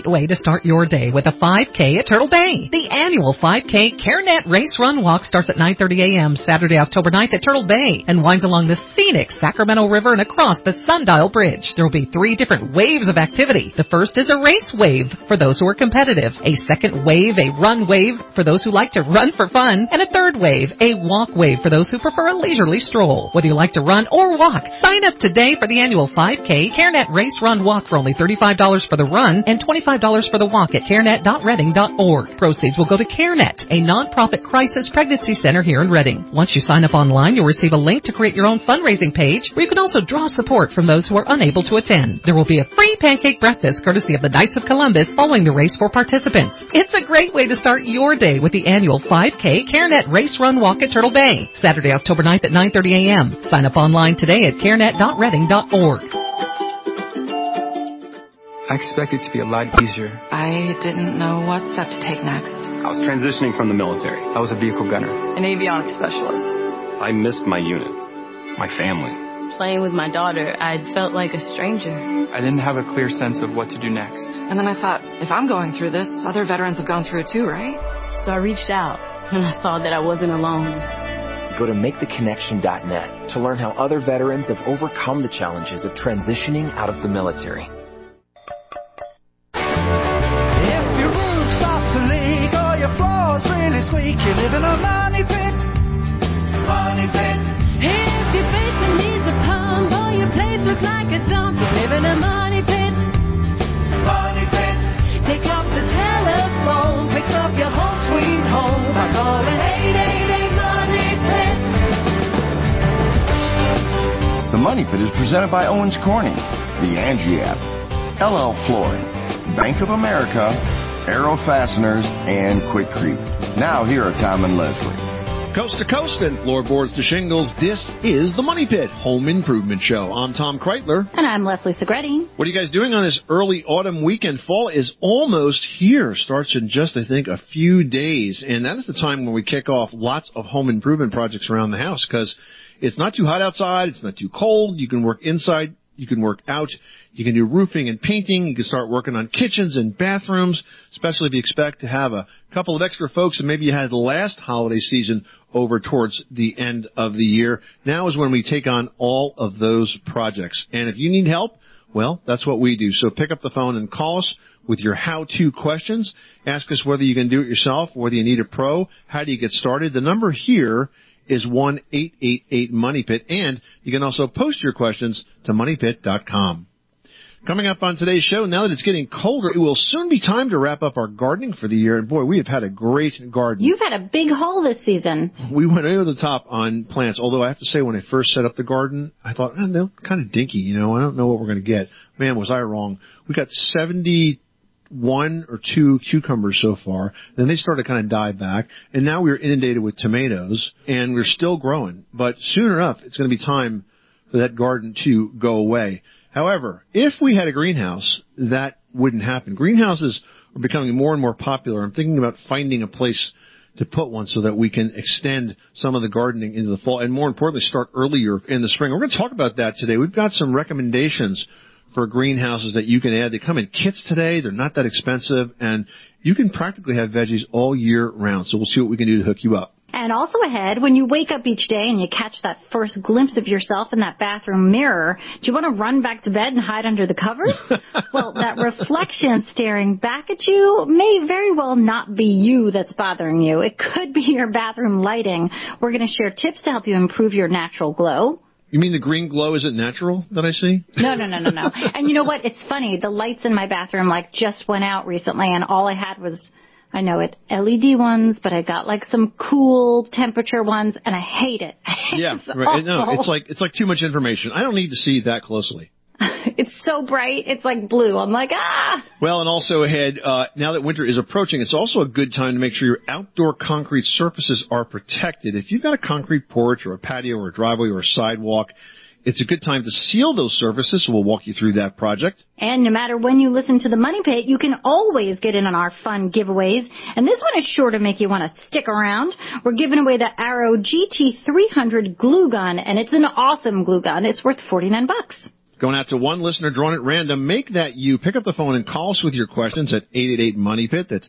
great way to start your day with a 5K at Turtle Bay. The annual 5K CareNet Race Run Walk starts at 9:30 a.m. Saturday, October 9th at Turtle Bay and winds along the scenic Sacramento River and across the Sundial Bridge. There will be 3 different waves of activity. The first is a race wave for those who are competitive, a second wave, a run wave for those who like to run for fun, and a third wave, a walk wave for those who prefer a leisurely stroll. Whether you like to run or walk, sign up today for the annual 5K CareNet Race Run Walk for only $35 for the run and $25 for the walk at carenet.reading.org. Proceeds will go to CareNet, a nonprofit crisis pregnancy center here in Reading. Once you sign up online, you'll receive a link to create your own fundraising page where you can also draw support from those who are unable to attend. There will be a free pancake breakfast courtesy of the Knights of Columbus following the race for participants. It's a great way to start your day with the annual 5K CareNet Race Run Walk at Turtle Bay, Saturday, October 9th at 9:30 a.m. Sign up online today at carenet.reading.org. I expected it to be a lot easier. I didn't know what step to take next. I was transitioning from the military. I was a vehicle gunner. An avionics specialist. I missed my unit, my family. Playing with my daughter, I felt like a stranger. I didn't have a clear sense of what to do next. And then I thought, if I'm going through this, other veterans have gone through it too, right? So I reached out, and I saw that I wasn't alone. Go to MakeTheConnection.net to learn how other veterans have overcome the challenges of transitioning out of the military. If your roof starts to leak or your floor's really squeak, you live in a money pit. Money pit. If your basement needs a pump or your place looks like a dump, you live in a money pit. Money pit. Pick up the telephone, fix up your home sweet home by calling 888 Money Pit. The Money Pit is presented by Owens Corning, the Angie app, LL Flooring, Bank of America, Aero Fasteners, and Quick Creek. Now here are Tom and Leslie. Coast to coast and floorboards to shingles, this is the Money Pit Home Improvement Show. I'm Tom Kreitler. And I'm Leslie Segretti. What are you guys doing on this early autumn weekend? Fall is almost here. Starts in just, I think, a few days. And that is the time when we kick off lots of home improvement projects around the house because it's not too hot outside. It's not too cold. You can work inside. You can work out. You can do roofing and painting. You can start working on kitchens and bathrooms, especially if you expect to have a couple of extra folks and maybe you had the last holiday season over towards the end of the year. Now is when we take on all of those projects. And if you need help, well, that's what we do. So pick up the phone and call us with your how-to questions. Ask us whether you can do it yourself, whether you need a pro, how do you get started. The number here is 1-888-MONEYPIT, and you can also post your questions to moneypit.com. Coming up on today's show, now that it's getting colder, it will soon be time to wrap up our gardening for the year. And boy, we have had a great garden. You've had a big haul this season. We went over the top on plants, although I have to say when I first set up the garden, I thought, they're kind of dinky, I don't know what we're going to get. Man, was I wrong. We got 71 or 2 cucumbers so far. Then they started to kind of die back. And now we're inundated with tomatoes, and we're still growing. But soon enough, it's going to be time for that garden to go away. However, if we had a greenhouse, that wouldn't happen. Greenhouses are becoming more and more popular. I'm thinking about finding a place to put one so that we can extend some of the gardening into the fall and, more importantly, start earlier in the spring. We're going to talk about that today. We've got some recommendations for greenhouses that you can add. They come in kits today. They're not that expensive, and you can practically have veggies all year round. So we'll see what we can do to hook you up. And also ahead, when you wake up each day and you catch that first glimpse of yourself in that bathroom mirror, do you want to run back to bed and hide under the covers? Well, that reflection staring back at you may very well not be you that's bothering you. It could be your bathroom lighting. We're going to share tips to help you improve your natural glow. You mean the green glow isn't natural that I see? No. And you know what? It's funny. The lights in my bathroom just went out recently, and all I had was, I know it, LED ones, but I got some cool temperature ones, and I hate it. Yeah, right. No, it's like too much information. I don't need to see that closely. It's so bright. It's like blue. I'm like, ah! Well, and also ahead, now that winter is approaching, it's also a good time to make sure your outdoor concrete surfaces are protected. If you've got a concrete porch or a patio or a driveway or a sidewalk, it's a good time to seal those surfaces, so we'll walk you through that project. And no matter when you listen to the Money Pit, you can always get in on our fun giveaways. And this one is sure to make you want to stick around. We're giving away the Arrow GT300 glue gun, and it's an awesome glue gun. It's worth $49. Going out to one listener drawn at random. Make that you. Pick up the phone and call us with your questions at 888-MONEYPIT. That's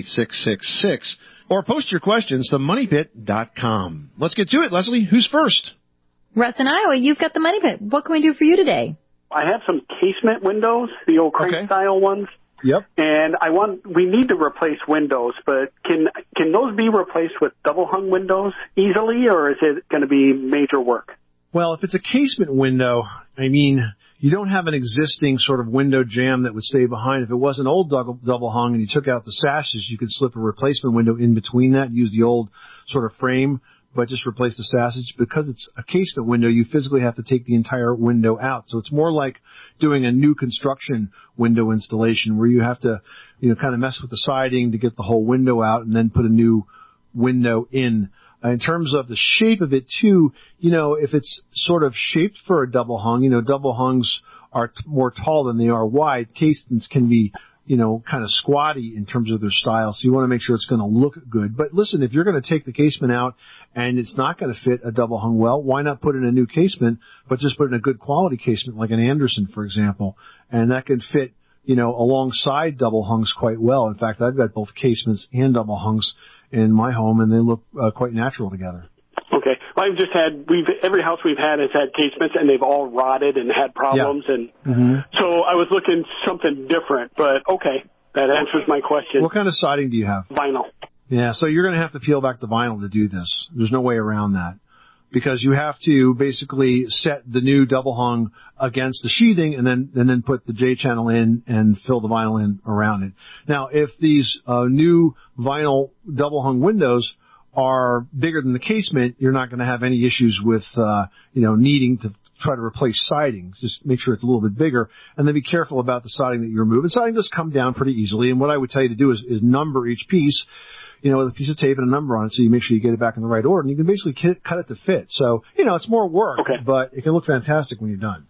888-666. Or post your questions to MoneyPit.com. Let's get to it, Leslie. Who's first? Russ in Iowa, you've got the Money Pit. What can we do for you today? I have some casement windows, the old crank-style ones. Yep. And we need to replace windows, but can those be replaced with double-hung windows easily, or is it going to be major work? Well, if it's a casement window, I mean, you don't have an existing sort of window jamb that would stay behind. If it was an old double hung and you took out the sashes, you could slip a replacement window in between that, use the old sort of frame, but just replace the sashes. Because it's a casement window, you physically have to take the entire window out. So it's more like doing a new construction window installation where you have to, kind of mess with the siding to get the whole window out and then put a new window in. In terms of the shape of it too, if it's sort of shaped for a double hung, double hungs are more tall than they are wide. Casements can be, kind of squatty in terms of their style. So you want to make sure it's going to look good. But listen, if you're going to take the casement out and it's not going to fit a double hung well, why not put in a new casement, but just put in a good quality casement like an Anderson, for example. And that can fit, alongside double hungs quite well. In fact, I've got both casements and double hungs in my home, and they look quite natural together. Okay. Well, every house we've had has had casements, and they've all rotted and had problems. Yeah. And so I was looking something different, but okay, that answers my question. What kind of siding do you have? Vinyl. Yeah, so you're going to have to peel back the vinyl to do this. There's no way around that. Because you have to basically set the new double hung against the sheathing and then put the J channel in and fill the vinyl in around it. Now, if these new vinyl double hung windows are bigger than the casement, you're not going to have any issues with needing to try to replace siding. Just make sure it's a little bit bigger, and then be careful about the siding that you remove. And siding does come down pretty easily, and what I would tell you to do is number each piece, with a piece of tape and a number on it, so you make sure you get it back in the right order, and you can basically cut it to fit. So, it's more work, but it can look fantastic when you're done.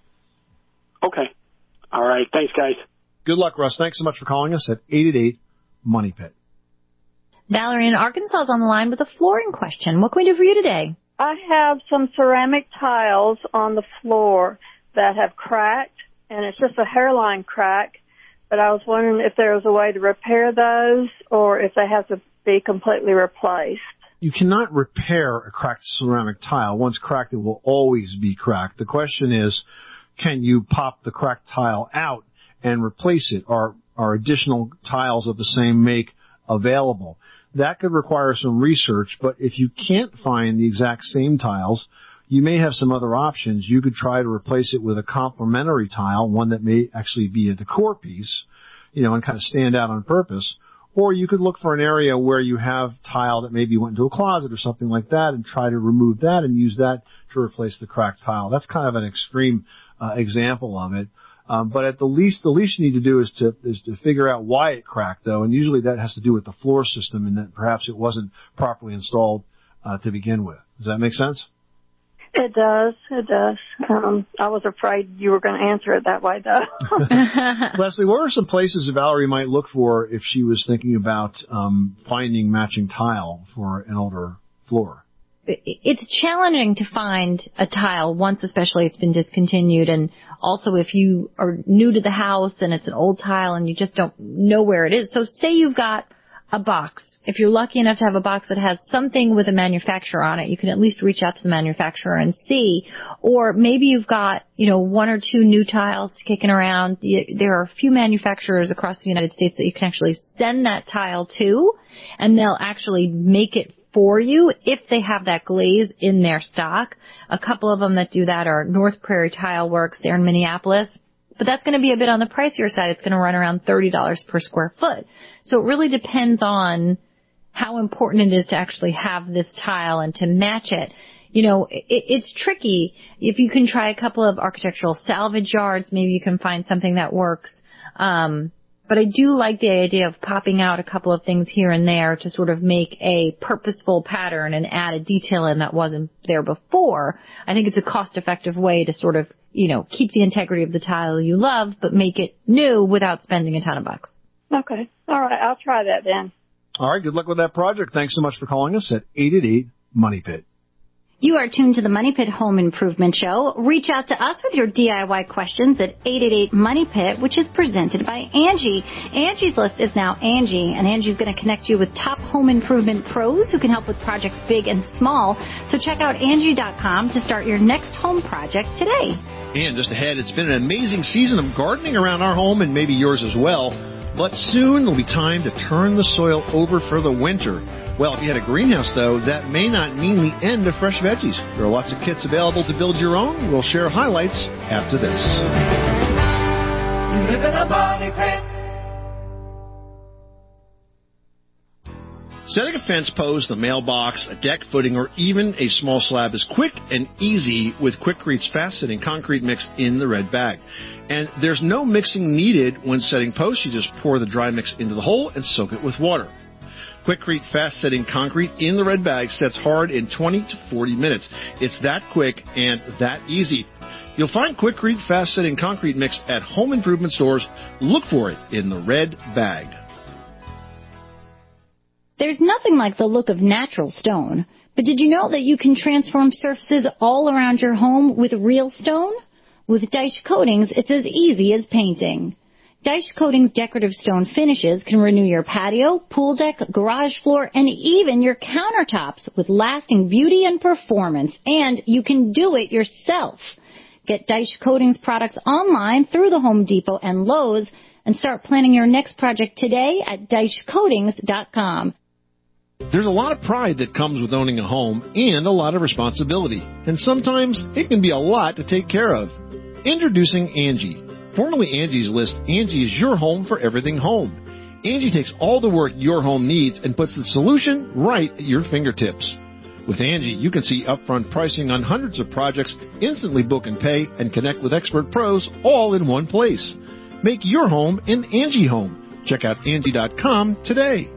Okay. All right. Thanks, guys. Good luck, Russ. Thanks so much for calling us at 888-MONEYPIT. Valerie in Arkansas is on the line with a flooring question. What can we do for you today? I have some ceramic tiles on the floor that have cracked, and it's just a hairline crack, but I was wondering if there was a way to repair those or if they have to be completely replaced. You cannot repair a cracked ceramic tile. Once cracked, it will always be cracked. The question is, can you pop the cracked tile out and replace it? Are additional tiles of the same make available? That could require some research, but if you can't find the exact same tiles, you may have some other options. You could try to replace it with a complementary tile, one that may actually be a decor piece, and kind of stand out on purpose. Or you could look for an area where you have tile that maybe went into a closet or something like that and try to remove that and use that to replace the cracked tile. That's kind of an extreme example of it. But at the least you need to do is to figure out why it cracked, though, and usually that has to do with the floor system and that perhaps it wasn't properly installed to begin with. Does that make sense? It does. I was afraid you were going to answer it that way, though. Leslie, what are some places Valerie might look for if she was thinking about finding matching tile for an older floor? It's challenging to find a tile once, especially it's been discontinued. And also if you are new to the house and it's an old tile and you just don't know where it is. So say you've got a box. If you're lucky enough to have a box that has something with a manufacturer on it, you can at least reach out to the manufacturer and see. Or maybe you've got, one or two new tiles kicking around. There are a few manufacturers across the United States that you can actually send that tile to, and they'll actually make it for you if they have that glaze in their stock. A couple of them that do that are North Prairie Tile Works there in Minneapolis. But that's going to be a bit on the pricier side. It's going to run around $30 per square foot. So it really depends on how important it is to actually have this tile and to match it. It's tricky. If you can try a couple of architectural salvage yards, maybe you can find something that works. But I do like the idea of popping out a couple of things here and there to sort of make a purposeful pattern and add a detail in that wasn't there before. I think it's a cost-effective way to sort of, keep the integrity of the tile you love, but make it new without spending a ton of bucks. Okay. All right. I'll try that then. All right. Good luck with that project. Thanks so much for calling us at 888-MONEYPIT. You are tuned to the Money Pit Home Improvement Show. Reach out to us with your DIY questions at 888-MONEY-PIT, which is presented by Angie. Angie's List is now Angie, and Angie's going to connect you with top home improvement pros who can help with projects big and small. So check out Angie.com to start your next home project today. And just ahead, it's been an amazing season of gardening around our home and maybe yours as well. But soon it'll be time to turn the soil over for the winter. Well, if you had a greenhouse, though, that may not mean the end of fresh veggies. There are lots of kits available to build your own. We'll share highlights after this. You live in a money pit. Setting a fence post, a mailbox, a deck footing, or even a small slab is quick and easy with Quikrete fast-setting concrete mix in the red bag. And there's no mixing needed when setting posts. You just pour the dry mix into the hole and soak it with water. Quikrete fast-setting concrete in the red bag sets hard in 20 to 40 minutes. It's that quick and that easy. You'll find Quikrete fast-setting concrete mix at home improvement stores. Look for it in the red bag. There's nothing like the look of natural stone. But did you know that you can transform surfaces all around your home with real stone? With Dyche Coatings, it's as easy as painting. Dyche Coatings decorative stone finishes can renew your patio, pool deck, garage floor, and even your countertops with lasting beauty and performance. And you can do it yourself. Get Dyche Coatings products online through the Home Depot and Lowe's and start planning your next project today at DycheCoatings.com. There's a lot of pride that comes with owning a home and a lot of responsibility. And sometimes it can be a lot to take care of. Introducing Angie. Formerly Angie's List, Angie is your home for everything home. Angie takes all the work your home needs and puts the solution right at your fingertips. With Angie, you can see upfront pricing on hundreds of projects, instantly book and pay, and connect with expert pros all in one place. Make your home an Angie home. Check out Angie.com today.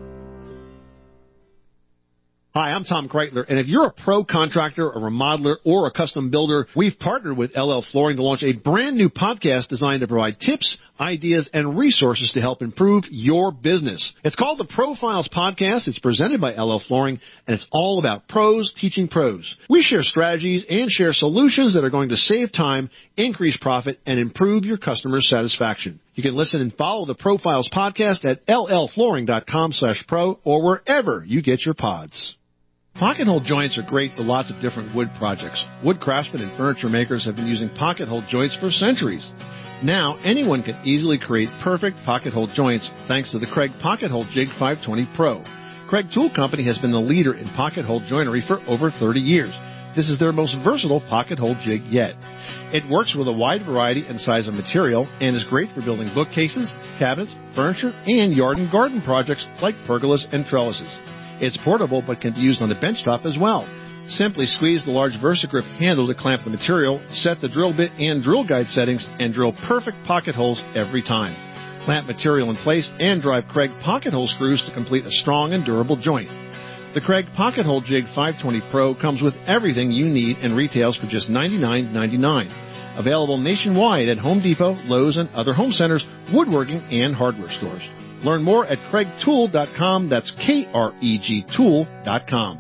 Hi, I'm Tom Kreitler, and if you're a pro contractor, a remodeler, or a custom builder, we've partnered with LL Flooring to launch a brand new podcast designed to provide tips, ideas, and resources to help improve your business. It's called the Profiles Podcast. It's presented by LL Flooring, and it's all about pros teaching pros. We share strategies and share solutions that are going to save time, increase profit, and improve your customer satisfaction. You can listen and follow the Profiles Podcast at llflooring.com/pro or wherever you get your pods. Pocket hole joints are great for lots of different wood projects. Wood craftsmen and furniture makers have been using pocket hole joints for centuries. Now, anyone can easily create perfect pocket hole joints thanks to the Craig Pocket Hole Jig 520 Pro. Craig Tool Company has been the leader in pocket hole joinery for over 30 years. This is their most versatile pocket hole jig yet. It works with a wide variety and size of material and is great for building bookcases, cabinets, furniture, and yard and garden projects like pergolas and trellises. It's portable but can be used on the benchtop as well. Simply squeeze the large VersaGrip handle to clamp the material, set the drill bit and drill guide settings, and drill perfect pocket holes every time. Clamp material in place and drive Craig pocket hole screws to complete a strong and durable joint. The Craig Pocket Hole Jig 520 Pro comes with everything you need and retails for just $99.99. Available nationwide at Home Depot, Lowe's, and other home centers, woodworking, and hardware stores. Learn more at CraigTool.com. That's KREG Tool.com.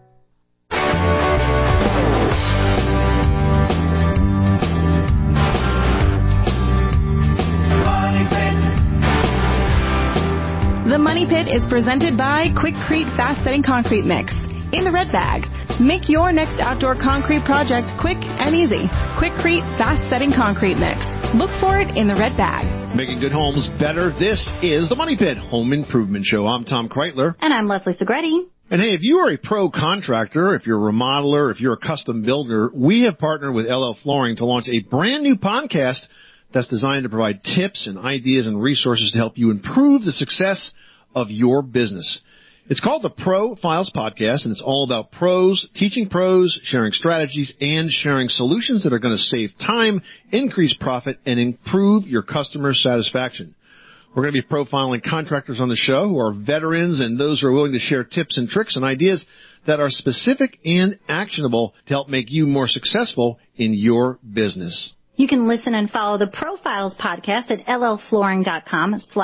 The Money Pit is presented by Quikrete Fast Setting Concrete Mix in the red bag. Make your next outdoor concrete project quick and easy. Quikrete Fast Setting Concrete Mix. Look for it in the red bag. Making good homes better. This is the Money Pit Home Improvement Show. I'm Tom Kreitler. And I'm Leslie Segretti. And hey, if you are a pro contractor, if you're a remodeler, if you're a custom builder, we have partnered with LL Flooring to launch a brand new podcast that's designed to provide tips and ideas and resources to help you improve the success of your business. It's called the Profiles Podcast, and it's all about pros, teaching pros, sharing strategies, and sharing solutions that are going to save time, increase profit, and improve your customer satisfaction. We're going to be profiling contractors on the show who are veterans and those who are willing to share tips and tricks and ideas that are specific and actionable to help make you more successful in your business. You can listen and follow the Profiles Podcast at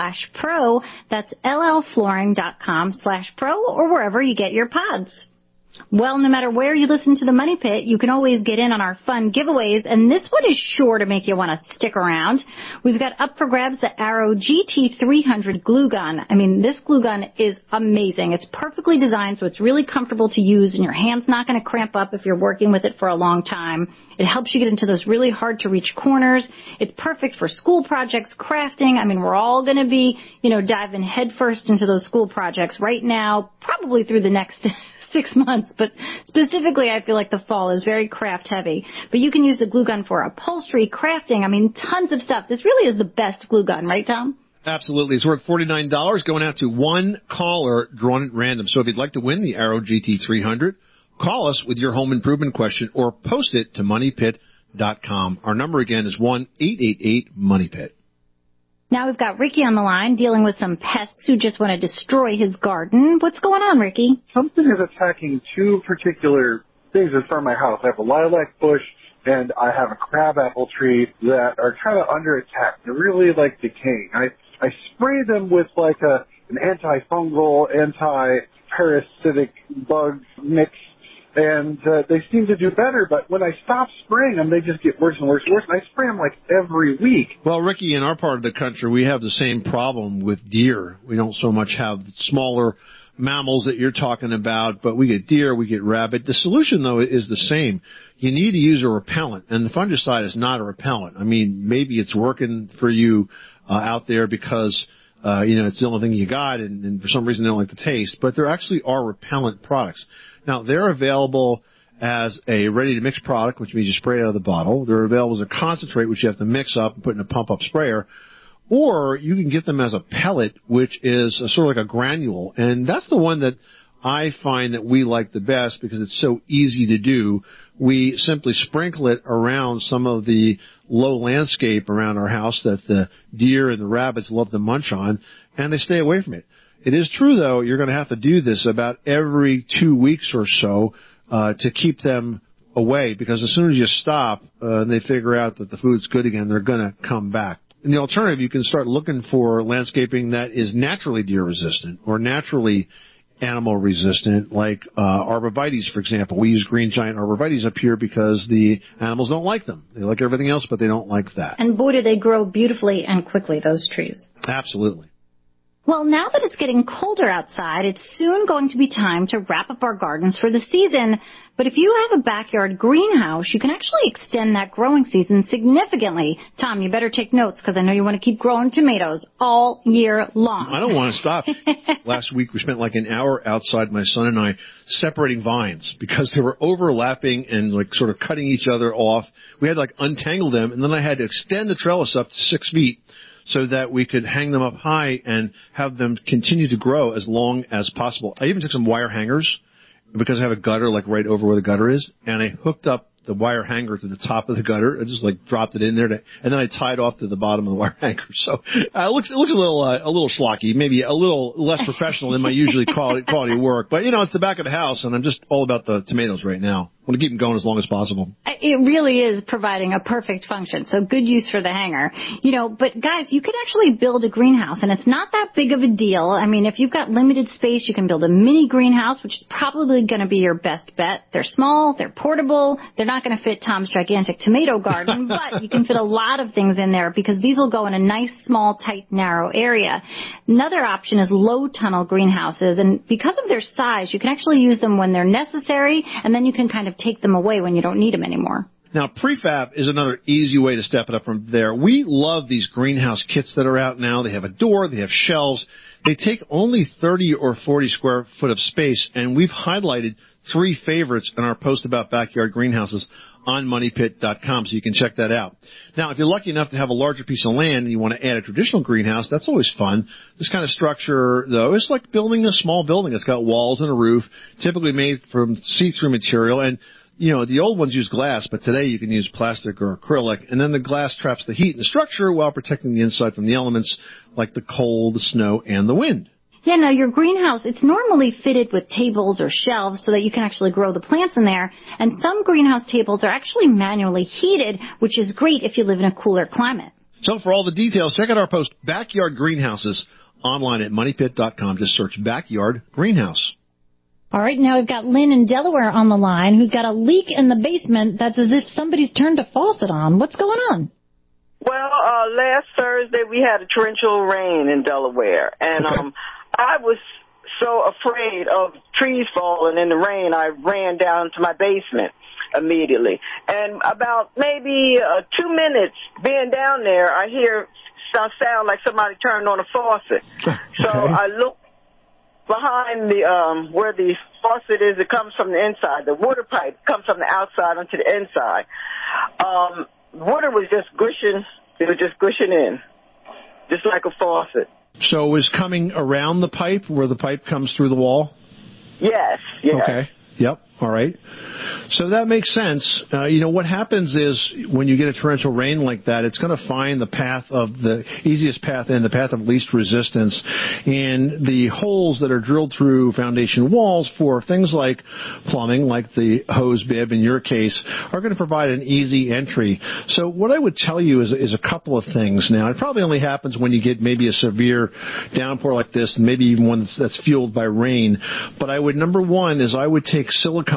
llflooring.com/pro. That's llflooring.com/pro or wherever you get your pods. Well, no matter where you listen to the Money Pit, you can always get in on our fun giveaways, and this one is sure to make you want to stick around. We've got up for grabs the Arrow GT300 glue gun. I mean, this glue gun is amazing. It's perfectly designed, so it's really comfortable to use, and your hand's not going to cramp up if you're working with it for a long time. It helps you get into those really hard-to-reach corners. It's perfect for school projects, crafting. I mean, we're all going to be, diving headfirst into those school projects right now, probably through the next 6 months, but specifically I feel like the fall is very craft heavy. But you can use the glue gun for upholstery, crafting, tons of stuff. This really is the best glue gun, right, Tom? Absolutely. It's worth $49, going out to one caller drawn at random. So if you'd like to win the Arrow GT300, call us with your home improvement question or post it to MoneyPit.com. Our number again is 1-888-MONEYPIT. Now we've got Ricky on the line dealing with some pests who just want to destroy his garden. What's going on, Ricky? Something is attacking two particular things in front of my house. I have a lilac bush and I have a crabapple tree that are kind of under attack. They're really decaying. I spray them with an antifungal, anti-parasitic bug mix, and they seem to do better, but when I stop spraying them, they just get worse and worse and worse, and I spray them every week. Well, Ricky, in our part of the country, we have the same problem with deer. We don't so much have smaller mammals that you're talking about, but we get deer, we get rabbit. The solution, though, is the same. You need to use a repellent, and the fungicide is not a repellent. Maybe it's working for you out there because it's the only thing you got, and for some reason they don't like the taste, but there actually are repellent products. Now, they're available as a ready-to-mix product, which means you spray it out of the bottle. They're available as a concentrate, which you have to mix up and put in a pump-up sprayer. Or you can get them as a pellet, which is sort of like a granule. And that's the one that I find that we like the best because it's so easy to do. We simply sprinkle it around some of the low landscape around our house that the deer and the rabbits love to munch on, and they stay away from it. It is true, though, you're going to have to do this about every 2 weeks or so to keep them away, because as soon as you stop and they figure out that the food's good again, they're going to come back. And the alternative, you can start looking for landscaping that is naturally deer-resistant or naturally animal-resistant, like arborvitaes, for example. We use green giant arborvitaes up here because the animals don't like them. They like everything else, but they don't like that. And boy, do they grow beautifully and quickly, those trees. Absolutely. Well, now that it's getting colder outside, it's soon going to be time to wrap up our gardens for the season. But if you have a backyard greenhouse, you can actually extend that growing season significantly. Tom, you better take notes because I know you want to keep growing tomatoes all year long. I don't want to stop. Last week we spent an hour outside, my son and I, separating vines because they were overlapping and sort of cutting each other off. We had to untangle them, and then I had to extend the trellis up to 6 feet so that we could hang them up high and have them continue to grow as long as possible. I even took some wire hangers because I have a gutter right over where the gutter is, and I hooked up the wire hanger to the top of the gutter. I just dropped it in there, and then I tied off to the bottom of the wire hanger. So it looks a little schlocky, maybe a little less professional than my usually quality work. But it's the back of the house, and I'm just all about the tomatoes right now. I want to keep them going as long as possible. It really is providing a perfect function, so good use for the hanger. But guys, you can actually build a greenhouse, and it's not that big of a deal. If you've got limited space, you can build a mini greenhouse, which is probably going to be your best bet. They're small, they're portable, they're not going to fit Tom's gigantic tomato garden, but you can fit a lot of things in there because these will go in a nice, small, tight, narrow area. Another option is low tunnel greenhouses, and because of their size, you can actually use them when they're necessary, and then you can kind of take them away when you don't need them anymore. Now, prefab is another easy way to step it up from there. We love these greenhouse kits that are out now. They have a door, they have shelves. They take only 30 or 40 square foot of space, and we've highlighted 3 favorites in our post about backyard greenhouses on MoneyPit.com, so you can check that out. Now, if you're lucky enough to have a larger piece of land and you want to add a traditional greenhouse, that's always fun. This kind of structure, though, is like building a small building. It's got walls and a roof, typically made from see-through material. And, the old ones use glass, but today you can use plastic or acrylic. And then the glass traps the heat in the structure while protecting the inside from the elements like the cold, the snow, and the wind. Yeah, now your greenhouse, it's normally fitted with tables or shelves so that you can actually grow the plants in there. And some greenhouse tables are actually manually heated, which is great if you live in a cooler climate. So for all the details, check out our post, Backyard Greenhouses, online at MoneyPit.com. Just search Backyard Greenhouse. All right, now we've got Lynn in Delaware on the line who's got a leak in the basement that's as if somebody's turned a faucet on. What's going on? Well, last Thursday we had a torrential rain in Delaware, and I was so afraid of trees falling in the rain, I ran down to my basement immediately. And about maybe 2 minutes being down there, I hear some sound like somebody turned on a faucet. So I look behind the where the faucet is. It comes from the inside. The water pipe comes from the outside onto the inside. Water was just gushing. It was just gushing in, just like a faucet. So it was coming around the pipe where the pipe comes through the wall? Yes. Okay. Yep. All right. So that makes sense. What happens is when you get a torrential rain like that, it's going to find the path of the easiest path in, the path of least resistance. And the holes that are drilled through foundation walls for things like plumbing, like the hose bib in your case, are going to provide an easy entry. So what I would tell you is a couple of things. Now, it probably only happens when you get maybe a severe downpour like this, maybe even one that's fueled by rain. But number one is I would take silicone,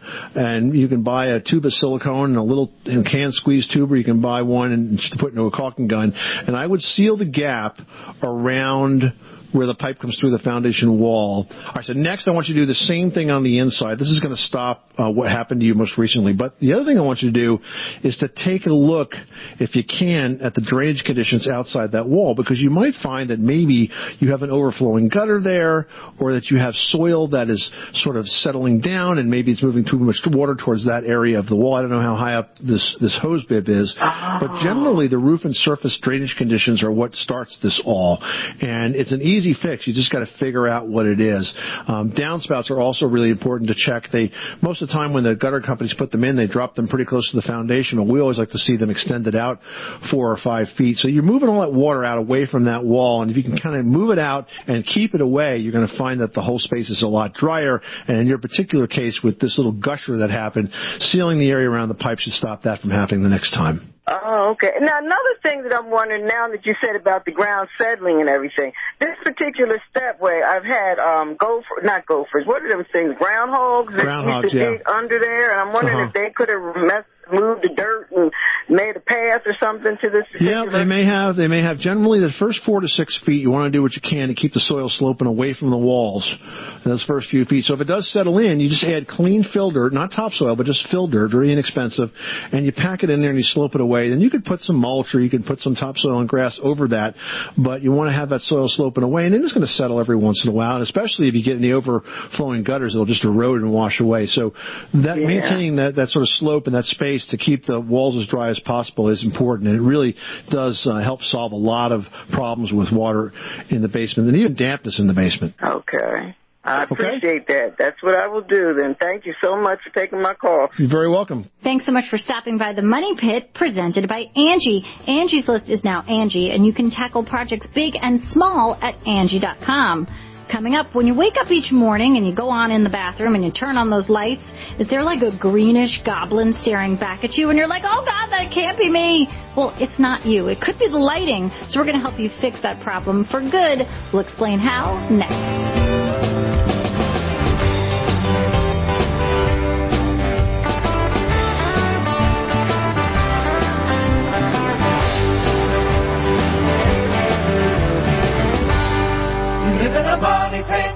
and you can buy a tube of silicone and a little can squeeze tube, or you can buy one and just put into a caulking gun, and I would seal the gap around where the pipe comes through the foundation wall. All right, so next I want you to do the same thing on the inside. This is going to stop what happened to you most recently. But the other thing I want you to do is to take a look, if you can, at the drainage conditions outside that wall, because you might find that maybe you have an overflowing gutter there, or that you have soil that is sort of settling down and maybe it's moving too much water towards that area of the wall. I don't know how high up this hose bib is, but generally the roof and surface drainage conditions are what starts this all. And it's an easy fix. You just got to figure out what it is. Downspouts are also really important to check. Most of the time when the gutter companies put them in, they drop them pretty close to the foundation, and we always like to see them extended out 4 or 5 feet. So you're moving all that water out away from that wall, and if you can kind of move it out and keep it away, you're going to find that the whole space is a lot drier. And in your particular case, with this little gusher that happened, sealing the area around the pipe should stop that from happening the next time. Oh, okay. Now, another thing that I'm wondering now that you said about the ground settling and everything, this particular stepway, I've had not gophers, what are those things, groundhogs that used to dig under there, and I'm wondering if they could have moved the dirt and made a path or something to this particular... Yeah, they may have. Generally, the first 4 to 6 feet, you want to do what you can to keep the soil sloping away from the walls, those first few feet. So if it does settle in, you just add clean fill dirt, not topsoil, but just fill dirt, very inexpensive, and you pack it in there and you slope it away. Then you could put some mulch or you could put some topsoil and grass over that, but you want to have that soil sloping away, and then it's going to settle every once in a while, and especially if you get any overflowing gutters, it'll just erode and wash away. So maintaining that sort of slope and that space to keep the walls as dry as possible is important, and it really does help solve a lot of problems with water in the basement and even dampness in the basement. Okay. I appreciate that. That's what I will do then. Thank you so much for taking my call. You're very welcome. Thanks so much for stopping by the Money Pit, presented by Angie. Angie's List is now Angie, and you can tackle projects big and small at Angie.com. Coming up, when you wake up each morning and you go on in the bathroom and you turn on those lights, is there like a greenish goblin staring back at you and you're like, oh God, that can't be me? Well, it's not you. It could be the lighting. So we're going to help you fix that problem for good. We'll explain how next. Money Pit.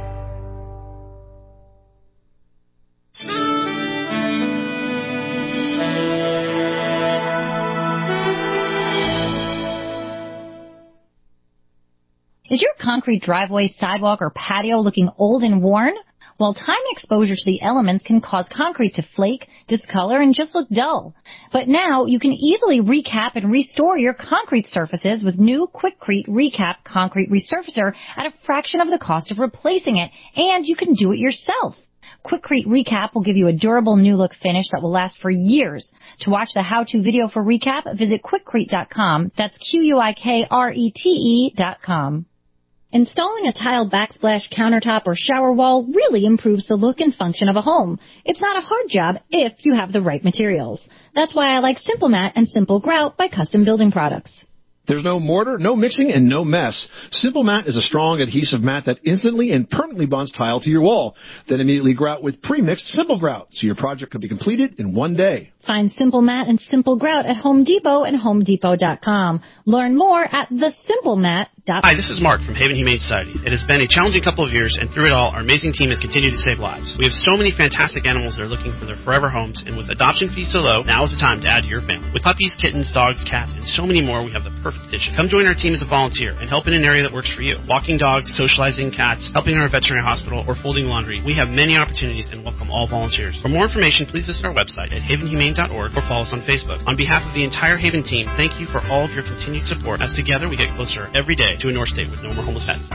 Is your concrete driveway, sidewalk, or patio looking old and worn? Well, time and exposure to the elements can cause concrete to flake, discolor, and just look dull. But now you can easily recap and restore your concrete surfaces with new Quikrete Recap Concrete Resurfacer at a fraction of the cost of replacing it, and you can do it yourself. Quikrete Recap will give you a durable new look finish that will last for years. To watch the how-to video for Recap, visit Quikrete.com. That's Quikrete.com. Installing a tile backsplash countertop or shower wall really improves the look and function of a home. It's not a hard job if you have the right materials. That's why I like Simple Mat and Simple Grout by Custom Building Products. There's no mortar, no mixing, and no mess. Simple Mat is a strong adhesive mat that instantly and permanently bonds tile to your wall. Then immediately grout with pre-mixed Simple Grout, so your project can be completed in one day. Find Simple Mat and Simple Grout at Home Depot and HomeDepot.com. Learn more at thesimplemat.com. Hi, this is Mark from Haven Humane Society. It has been a challenging couple of years, and through it all, our amazing team has continued to save lives. We have so many fantastic animals that are looking for their forever homes, and with adoption fees so low, now is the time to add to your family. With puppies, kittens, dogs, cats, and so many more, we have the perfect addition. Come join our team as a volunteer and help in an area that works for you. Walking dogs, socializing cats, helping our veterinary hospital, or folding laundry. We have many opportunities and welcome all volunteers. For more information, please visit our website at havenhumane.org or follow us on Facebook. On behalf of the entire Haven team, thank you for all of your continued support, as together we get closer every day to a North State with no more homeless pets.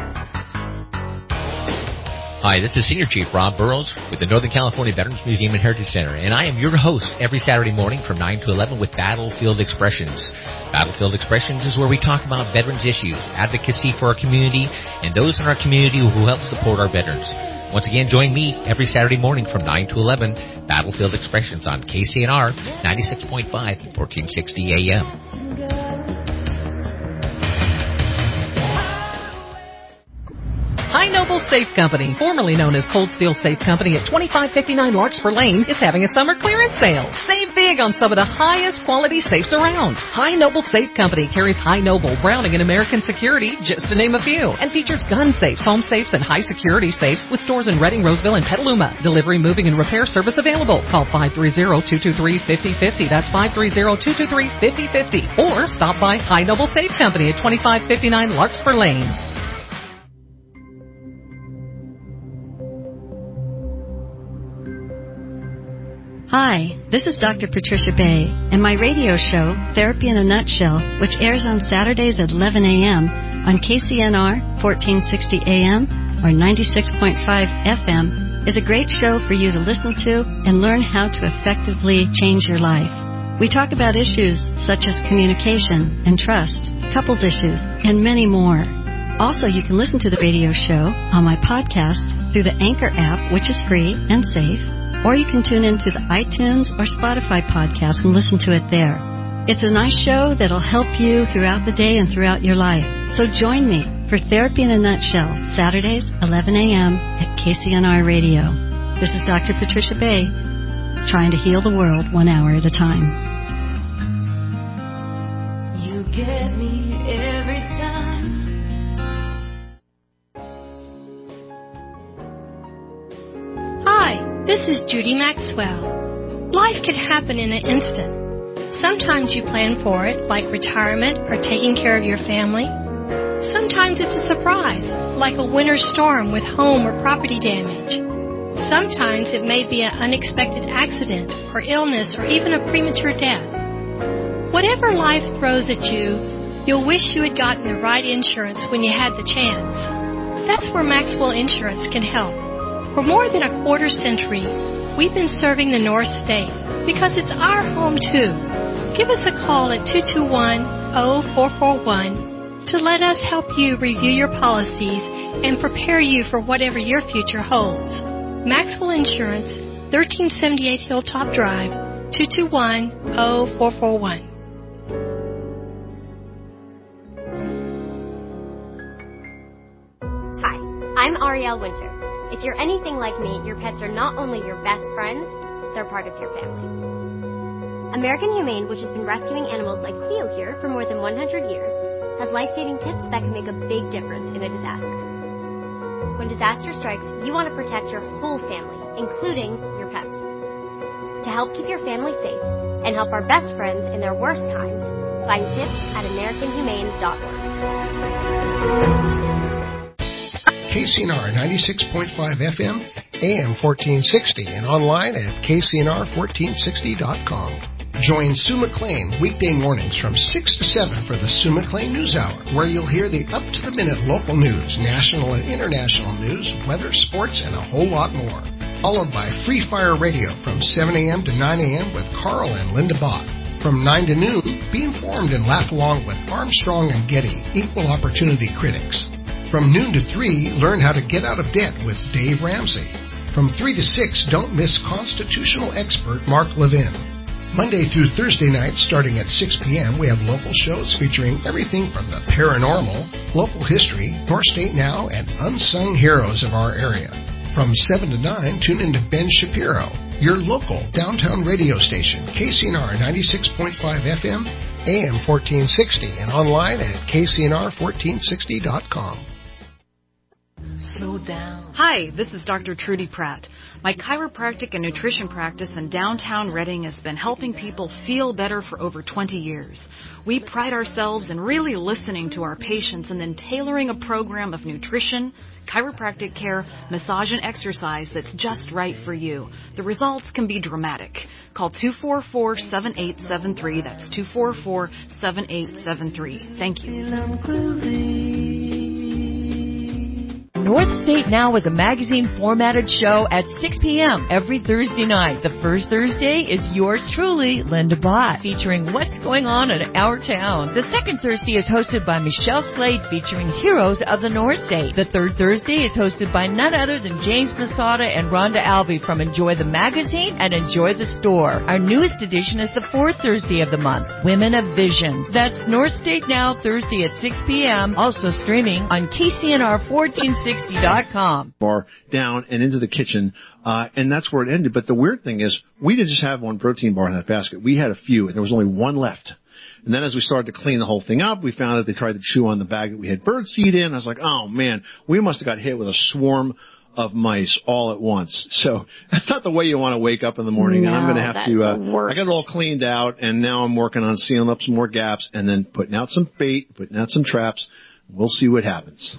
Hi, this is Senior Chief Rob Burrows with the Northern California Veterans Museum and Heritage Center, and I am your host every Saturday morning from 9 to 11 with Battlefield Expressions. Battlefield Expressions is where we talk about veterans issues, advocacy for our community, and those in our community who help support our veterans. Once again, join me every Saturday morning from 9 to 11, Battlefield Expressions on KCNR 96.5 and 1460 AM. High Noble Safe Company, formerly known as Cold Steel Safe Company at 2559 Larkspur Lane, is having a summer clearance sale. Save big on some of the highest quality safes around. High Noble Safe Company carries High Noble, Browning, and American Security, just to name a few, and features gun safes, home safes, and high security safes with stores in Redding, Roseville, and Petaluma. Delivery, moving, and repair service available. Call 530-223-5050. That's 530-223-5050. Or stop by High Noble Safe Company at 2559 Larkspur Lane. Hi, this is Dr. Patricia Bay, and my radio show, Therapy in a Nutshell, which airs on Saturdays at 11 a.m. on KCNR 1460 AM or 96.5 FM, is a great show for you to listen to and learn how to effectively change your life. We talk about issues such as communication and trust, couples issues, and many more. Also, you can listen to the radio show on my podcast through the Anchor app, which is free and safe. Or you can tune into the iTunes or Spotify podcast and listen to it there. It's a nice show that'll help you throughout the day and throughout your life. So join me for Therapy in a Nutshell, Saturdays, 11 a.m. at KCNR Radio. This is Dr. Patricia Bay, trying to heal the world 1 hour at a time. You get me every time. Hi. This is Judy Maxwell. Life can happen in an instant. Sometimes you plan for it, like retirement or taking care of your family. Sometimes it's a surprise, like a winter storm with home or property damage. Sometimes it may be an unexpected accident or illness or even a premature death. Whatever life throws at you, you'll wish you had gotten the right insurance when you had the chance. That's where Maxwell Insurance can help. For more than a quarter century, we've been serving the North State because it's our home too. Give us a call at 221-0441 to let us help you review your policies and prepare you for whatever your future holds. Maxwell Insurance, 1378 Hilltop Drive, 221-0441. Hi, I'm Arielle Winter. If you're anything like me, your pets are not only your best friends, they're part of your family. American Humane, which has been rescuing animals like Cleo here for more than 100 years, has life-saving tips that can make a big difference in a disaster. When disaster strikes, you want to protect your whole family, including your pets. To help keep your family safe and help our best friends in their worst times, find tips at AmericanHumane.org. KCNR 96.5 FM, AM 1460, and online at KCNR1460.com. Join Sue McLean weekday mornings from 6 to 7 for the Sue McLean News Hour, where you'll hear the up-to-the-minute local news, national and international news, weather, sports, and a whole lot more. Followed by Free Fire Radio from 7 a.m. to 9 a.m. with Carl and Linda Bach. From 9 to noon, be informed and laugh along with Armstrong and Getty, equal opportunity critics. From noon to 3, learn how to get out of debt with Dave Ramsey. From 3 to 6, don't miss constitutional expert Mark Levin. Monday through Thursday nights, starting at 6 p.m., we have local shows featuring everything from the paranormal, local history, North State Now, and unsung heroes of our area. From 7 to 9, tune into Ben Shapiro, your local downtown radio station, KCNR 96.5 FM, AM 1460, and online at kcnr1460.com. Slow down. Hi, this is Dr. Trudy Pratt. My chiropractic and nutrition practice in downtown Reading has been helping people feel better for over 20 years. We pride ourselves in really listening to our patients and then tailoring a program of nutrition, chiropractic care, massage, and exercise that's just right for you. The results can be dramatic. Call 244-7873. That's 244-7873. Thank you. North State Now is a magazine-formatted show at 6 p.m. every Thursday night. The first Thursday is yours truly, Linda Bott, featuring what's going on in our town. The second Thursday is hosted by Michelle Slade, featuring heroes of the North State. The third Thursday is hosted by none other than James Masada and Rhonda Albee from Enjoy the Magazine and Enjoy the Store. Our newest edition is the fourth Thursday of the month, Women of Vision. That's North State Now, Thursday at 6 p.m., also streaming on KCNR 1460.com. Bar down and into the kitchen, and that's where it ended. But the weird thing is, we didn't just have one protein bar in that basket. We had a few, and there was only one left. And then as we started to clean the whole thing up, we found that they tried to chew on the bag that we had birdseed in. I was like, oh, man, we must have got hit with a swarm of mice all at once. So that's not the way you want to wake up in the morning. No, and I'm going to have to, I got it all cleaned out, and now I'm working on sealing up some more gaps and then putting out some bait, putting out some traps. We'll see what happens.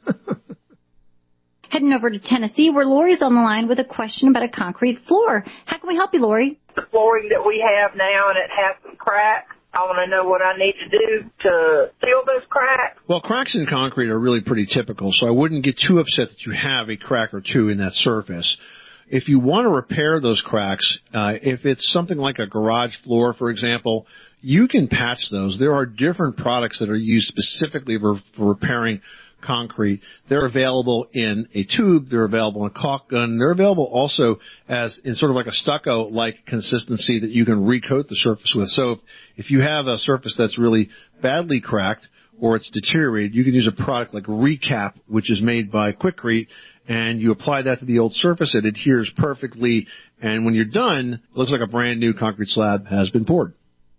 Heading over to Tennessee, where Lori's on the line with a question about a concrete floor. How can we help you, Lori? The flooring that we have now, and it has some cracks. I want to know what I need to do to seal those cracks. Well, cracks in concrete are really pretty typical, so I wouldn't get too upset that you have a crack or two in that surface. If you want to repair those cracks, if it's something like a garage floor, for example, you can patch those. There are different products that are used specifically for repairing concrete. They're available in a tube. They're available in a caulk gun. They're available also as in sort of like a stucco-like consistency that you can recoat the surface with. So if you have a surface that's really badly cracked or it's deteriorated, you can use a product like Recap, which is made by Quikrete, and you apply that to the old surface. It adheres perfectly, and when you're done, it looks like a brand new concrete slab has been poured.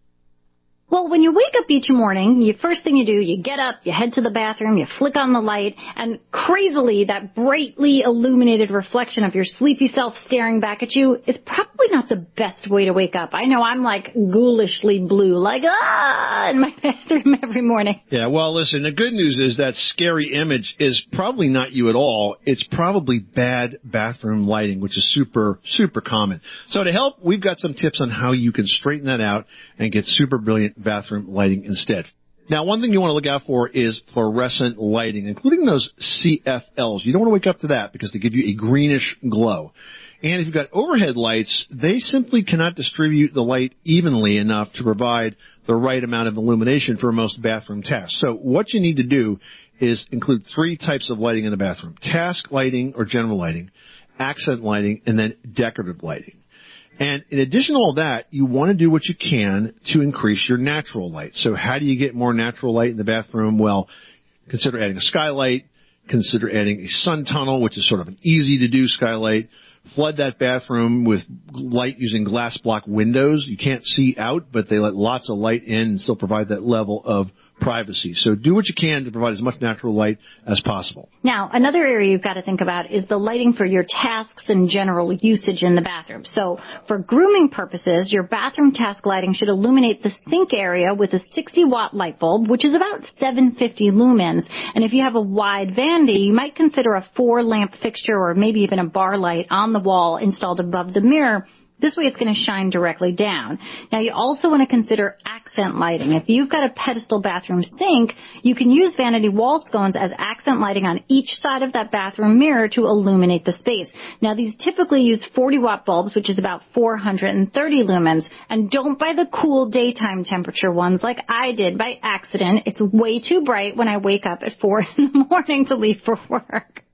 Well, when you wake up each morning, the first thing you do, you get up, you head to the bathroom, you flick on the light, and crazily, that brightly illuminated reflection of your sleepy self staring back at you is probably not the best way to wake up. I know I'm like ghoulishly blue, like, in my bathroom every morning. Yeah, well, listen, the good news is that scary image is probably not you at all. It's probably bad bathroom lighting, which is super, super common. So to help, we've got some tips on how you can straighten that out and get super brilliant bathroom lighting instead. Now, one thing you want to look out for is fluorescent lighting, including those CFLs. You don't want to wake up to that because they give you a greenish glow. And if you've got overhead lights, they simply cannot distribute the light evenly enough to provide the right amount of illumination for most bathroom tasks. So what you need to do is include three types of lighting in the bathroom: task lighting or general lighting, accent lighting, and then decorative lighting. And in addition to all that, you want to do what you can to increase your natural light. So how do you get more natural light in the bathroom? Well, consider adding a skylight. Consider adding a sun tunnel, which is sort of an easy-to-do skylight. Flood that bathroom with light using glass block windows. You can't see out, but they let lots of light in and still provide that level of privacy. So do what you can to provide as much natural light as possible. Now, another area you've got to think about is the lighting for your tasks and general usage in the bathroom. So for grooming purposes, your bathroom task lighting should illuminate the sink area with a 60-watt light bulb, which is about 750 lumens. And if you have a wide vanity, you might consider a 4-lamp fixture or maybe even a bar light on the wall installed above the mirror. This way it's going to shine directly down. Now, you also want to consider accent lighting. If you've got a pedestal bathroom sink, you can use vanity wall scones as accent lighting on each side of that bathroom mirror to illuminate the space. Now, these typically use 40-watt bulbs, which is about 430 lumens. And don't buy the cool daytime temperature ones like I did by accident. It's way too bright when I wake up at 4 in the morning to leave for work.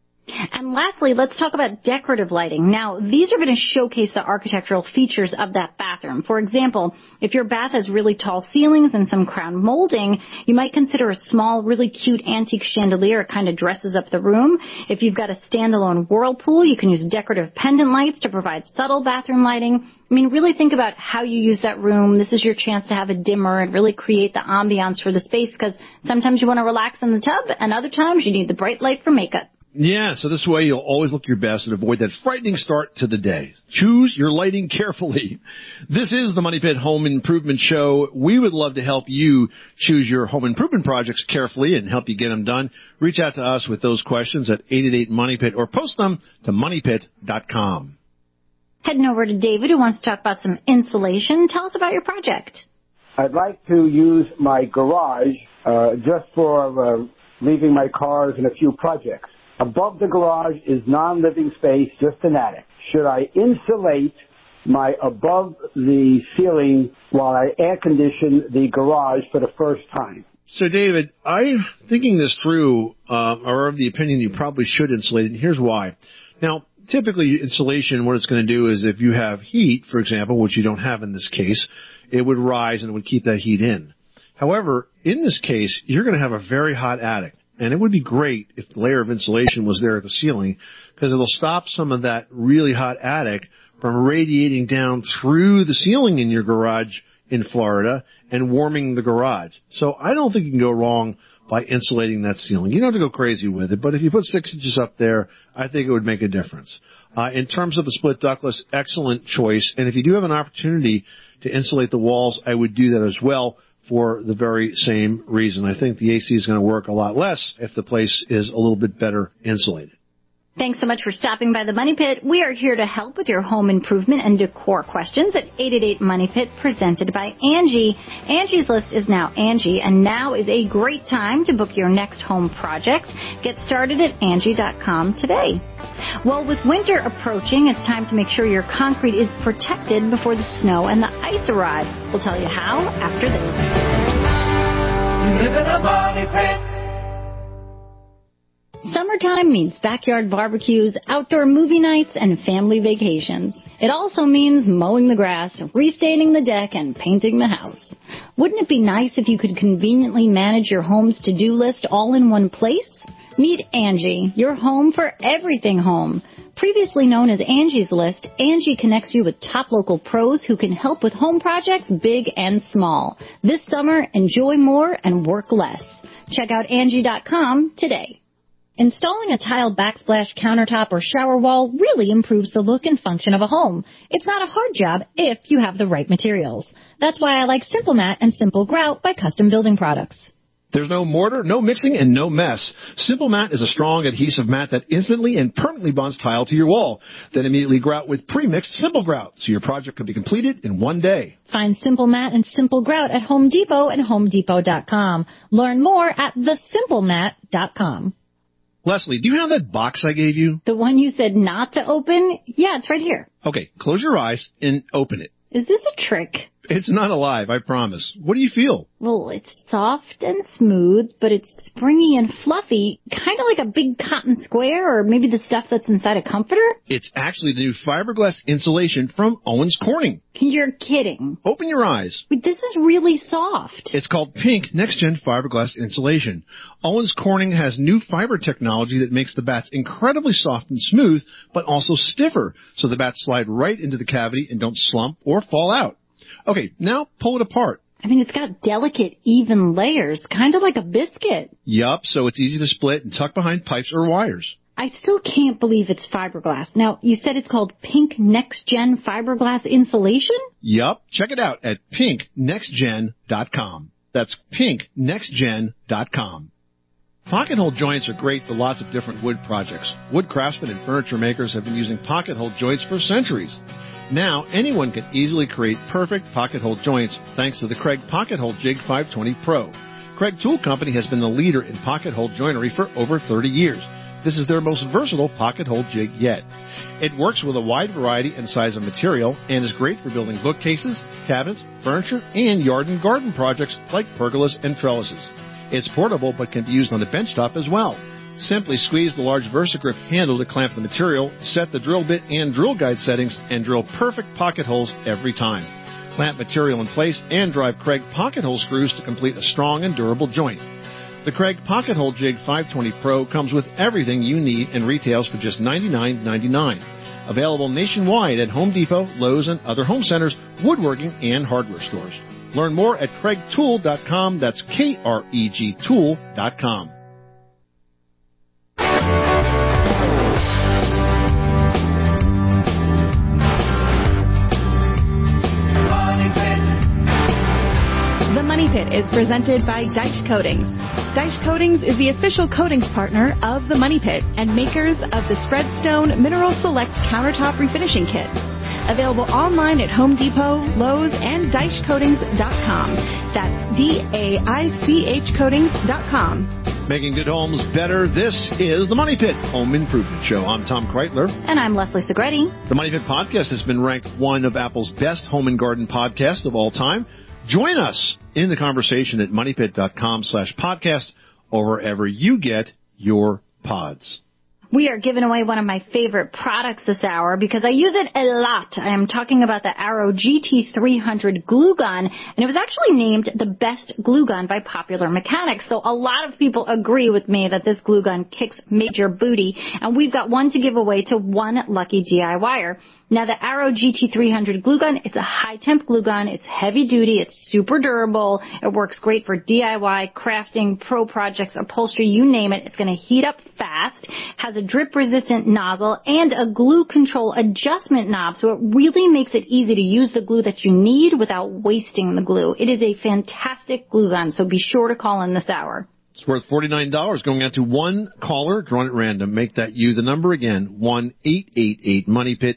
And lastly, let's talk about decorative lighting. Now, these are going to showcase the architectural features of that bathroom. For example, if your bath has really tall ceilings and some crown molding, you might consider a small, really cute antique chandelier. It kind of dresses up the room. If you've got a standalone whirlpool, you can use decorative pendant lights to provide subtle bathroom lighting. I mean, really think about how you use that room. This is your chance to have a dimmer and really create the ambiance for the space, because sometimes you want to relax in the tub and other times you need the bright light for makeup. Yeah, so this way you'll always look your best and avoid that frightening start to the day. Choose your lighting carefully. This is the Money Pit Home Improvement Show. We would love to help you choose your home improvement projects carefully and help you get them done. Reach out to us with those questions at 888-MONEYPIT or post them to moneypit.com. Heading over to David, who wants to talk about some insulation. Tell us about your project. I'd like to use my garage just for leaving my cars and a few projects. Above the garage is non-living space, just an attic. Should I insulate my above the ceiling while I air condition the garage for the first time? So, David, I'm thinking this through, or of the opinion you probably should insulate it, and here's why. Now, typically, insulation, what it's going to do is if you have heat, for example, which you don't have in this case, it would rise and it would keep that heat in. However, in this case, you're going to have a very hot attic, and it would be great if the layer of insulation was there at the ceiling, because it'll stop some of that really hot attic from radiating down through the ceiling in your garage in Florida and warming the garage. So I don't think you can go wrong by insulating that ceiling. You don't have to go crazy with it, but if you put 6 inches up there, I think it would make a difference. In terms of the split ductless, excellent choice. And if you do have an opportunity to insulate the walls, I would do that as well for the very same reason. I think the AC is going to work a lot less if the place is a little bit better insulated. Thanks so much for stopping by the Money Pit. We are here to help with your home improvement and decor questions at 888-MONEY-PIT, presented by Angie. Angie's List is now Angie, and now is a great time to book your next home project. Get started at Angie.com today. Well, with winter approaching, it's time to make sure your concrete is protected before the snow and the ice arrive. We'll tell you how after this. You live in a Money Pit. Summertime means backyard barbecues, outdoor movie nights, and family vacations. It also means mowing the grass, restaining the deck, and painting the house. Wouldn't it be nice if you could conveniently manage your home's to-do list all in one place? Meet Angie, your home for everything home. Previously known as Angie's List, Angie connects you with top local pros who can help with home projects big and small. This summer, enjoy more and work less. Check out Angie.com today. Installing a tile backsplash countertop or shower wall really improves the look and function of a home. It's not a hard job if you have the right materials. That's why I like Simple Mat and Simple Grout by Custom Building Products. There's no mortar, no mixing, and no mess. Simple Mat is a strong adhesive mat that instantly and permanently bonds tile to your wall. Then immediately grout with pre-mixed Simple Grout, so your project can be completed in one day. Find Simple Mat and Simple Grout at Home Depot and HomeDepot.com. Learn more at thesimplemat.com. Leslie, do you have that box I gave you? The one you said not to open? Yeah, it's right here. Okay, close your eyes and open it. Is this a trick? It's not alive, I promise. What do you feel? Well, it's soft and smooth, but it's springy and fluffy, kind of like a big cotton square, or maybe the stuff that's inside a comforter. It's actually the new fiberglass insulation from Owens Corning. You're kidding. Open your eyes. Wait, this is really soft. It's called Pink Next Gen Fiberglass Insulation. Owens Corning has new fiber technology that makes the bats incredibly soft and smooth, but also stiffer, so the bats slide right into the cavity and don't slump or fall out. Okay, now pull it apart. I mean, it's got delicate, even layers, kind of like a biscuit. Yup, so it's easy to split and tuck behind pipes or wires. I still can't believe it's fiberglass. Now, you said it's called Pink Next Gen Fiberglass Insulation? Yup, check it out at pinknextgen.com. That's pinknextgen.com. Pocket hole joints are great for lots of different wood projects. Wood craftsmen and furniture makers have been using pocket hole joints for centuries. Now, anyone can easily create perfect pocket hole joints thanks to the Craig Pocket Hole Jig 520 Pro. Craig Tool Company has been the leader in pocket hole joinery for over 30 years. This is their most versatile pocket hole jig yet. It works with a wide variety and size of material and is great for building bookcases, cabinets, furniture, and yard and garden projects like pergolas and trellises. It's portable but can be used on the benchtop as well. Simply squeeze the large VersaGrip handle to clamp the material, set the drill bit and drill guide settings, and drill perfect pocket holes every time. Clamp material in place and drive Kreg pocket hole screws to complete a strong and durable joint. The Kreg Pocket Hole Jig 520 Pro comes with everything you need and retails for just $99.99. Available nationwide at Home Depot, Lowe's, and other home centers, woodworking, and hardware stores. Learn more at KregTool.com. That's KREG Tool.com. The Money Pit is presented by Deitch Coatings. Deitch Coatings is the official coatings partner of The Money Pit and makers of the Spreadstone Mineral Select Countertop Refinishing Kit. Available online at Home Depot, Lowe's, and DeitchCoatings.com. That's DAICH Coatings.com. Making good homes better. This is The Money Pit Home Improvement Show. I'm Tom Kreitler. And I'm Leslie Segretti. The Money Pit Podcast has been ranked one of Apple's best home and garden podcasts of all time. Join us in the conversation at moneypit.com/podcast or wherever you get your pods. We are giving away one of my favorite products this hour because I use it a lot. I am talking about the Arrow GT300 glue gun, and it was actually named the best glue gun by Popular Mechanics. So a lot of people agree with me that this glue gun kicks major booty, and we've got one to give away to one lucky DIYer. Now, the Arrow GT300 glue gun, it's a high-temp glue gun. It's heavy-duty. It's super durable. It works great for DIY, crafting, pro projects, upholstery, you name it. It's going to heat up fast, has a drip-resistant nozzle, and a glue control adjustment knob, so it really makes it easy to use the glue that you need without wasting the glue. It is a fantastic glue gun, so be sure to call in this hour. It's worth $49 going out to one caller drawn at random. Make that you. The number again, 1-888-MONEYPIT,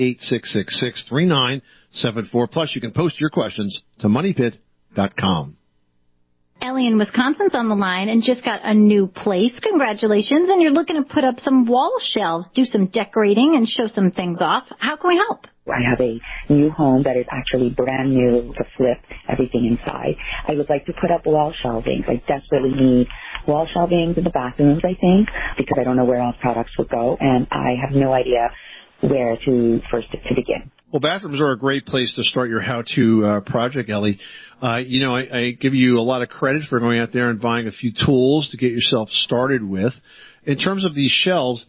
888-666-3974. Plus, you can post your questions to moneypit.com. Ellie in Wisconsin's on the line and just got a new place. Congratulations. And you're looking to put up some wall shelves, do some decorating, and show some things off. How can we help? I have a new home that is actually brand new to flip everything inside. I would like to put up wall shelving. I desperately need wall shelving in the bathrooms, I think, because I don't know where else products would go, and I have no idea where to begin. Well, bathrooms are a great place to start your how-to project, Ellie. I give you a lot of credit for going out there and buying a few tools to get yourself started with. In terms of these shelves,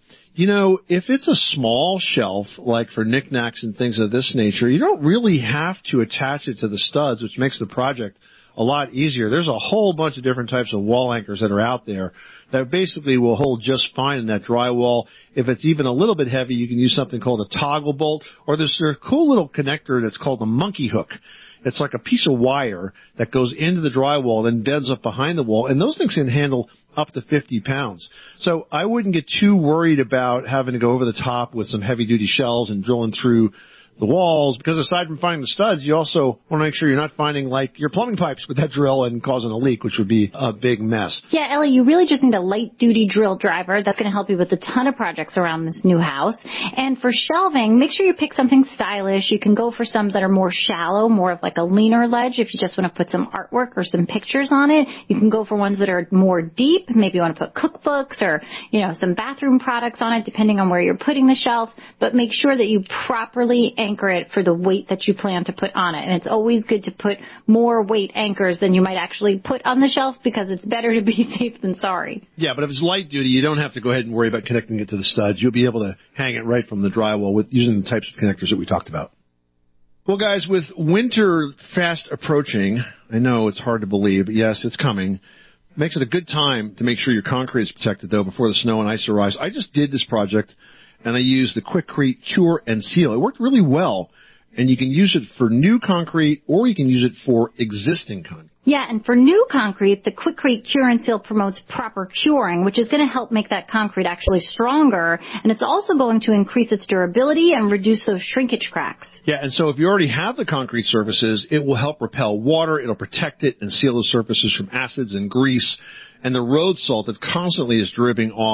if it's a small shelf, like for knickknacks and things of this nature, you don't really have to attach it to the studs, which makes the project a lot easier. There's a whole bunch of different types of wall anchors that are out there that basically will hold just fine in that drywall. If it's even a little bit heavy, you can use something called a toggle bolt, or there's a cool little connector that's called a monkey hook. It's like a piece of wire that goes into the drywall, then bends up behind the wall, and those things can handle up to 50 pounds. So I wouldn't get too worried about having to go over the top with some heavy-duty shells and drilling through the walls, because aside from finding the studs, you also want to make sure you're not finding like your plumbing pipes with that drill and causing a leak, which would be a big mess. Yeah, Ellie, you really just need a light-duty drill driver. That's going to help you with a ton of projects around this new house. And for shelving, make sure you pick something stylish. You can go for some that are more shallow, more of like a leaner ledge if you just want to put some artwork or some pictures on it. You can go for ones that are more deep. Maybe you want to put cookbooks or, some bathroom products on it, depending on where you're putting the shelf. But make sure that you properly anchor it for the weight that you plan to put on it. And it's always good to put more weight anchors than you might actually put on the shelf, because it's better to be safe than sorry. Yeah, but if it's light duty, you don't have to go ahead and worry about connecting it to the studs. You'll be able to hang it right from the drywall with using the types of connectors that we talked about. Well, guys, with winter fast approaching, I know it's hard to believe, but yes, it's coming. Makes it a good time to make sure your concrete is protected, though, before the snow and ice arrives. I just did this project, and I used the Quikrete Cure and Seal. It worked really well, and you can use it for new concrete or you can use it for existing concrete. Yeah, and for new concrete, the Quikrete Cure and Seal promotes proper curing, which is going to help make that concrete actually stronger, and it's also going to increase its durability and reduce those shrinkage cracks. Yeah, and so if you already have the concrete surfaces, it will help repel water, it'll protect it and seal the surfaces from acids and grease, and the road salt that constantly is dripping off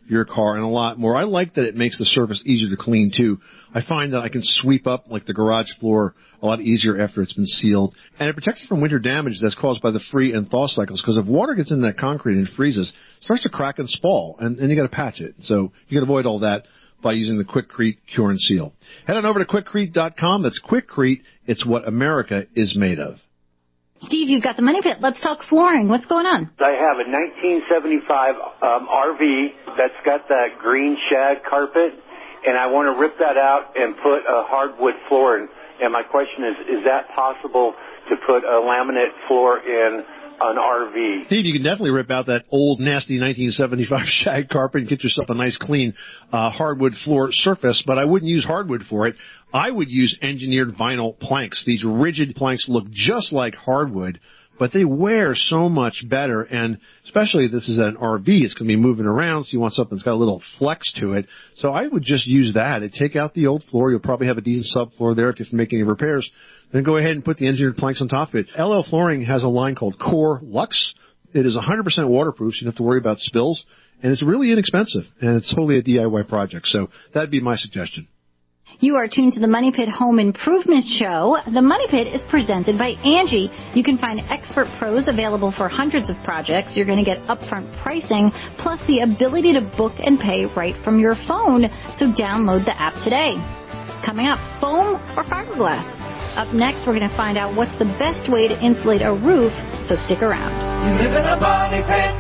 your car and a lot more. I like that it makes the surface easier to clean, too. I find that I can sweep up, like, the garage floor a lot easier after it's been sealed. And it protects you from winter damage that's caused by the free and thaw cycles, because if water gets in that concrete and freezes, it starts to crack and spall, and you got to patch it. So you can avoid all that by using the Quikrete Cure and Seal. Head on over to Quikrete.com. That's Quikrete. It's what America is made of. Steve, you've got the money pit. Let's talk flooring. What's going on? I have a 1975 RV that's got that green shag carpet, and I want to rip that out and put a hardwood floor in. And my question is that possible to put a laminate floor in an RV? Steve, you can definitely rip out that old, nasty 1975 shag carpet and get yourself a nice, clean hardwood floor surface, but I wouldn't use hardwood for it. I would use engineered vinyl planks. These rigid planks look just like hardwood, but they wear so much better, and especially if this is an RV, it's going to be moving around, so you want something that's got a little flex to it. So I would just use that. It'd take out the old floor. You'll probably have a decent subfloor there if you have to make any repairs. Then go ahead and put the engineered planks on top of it. LL Flooring has a line called Core Lux. It is 100% waterproof, so you don't have to worry about spills, and it's really inexpensive, and it's totally a DIY project. So that'd be my suggestion. You are tuned to the Money Pit Home Improvement Show. The Money Pit is presented by Angie. You can find expert pros available for hundreds of projects. You're going to get upfront pricing, plus the ability to book and pay right from your phone. So download the app today. Coming up, foam or fiberglass? Up next, we're going to find out what's the best way to insulate a roof, so stick around. You live in a money pit.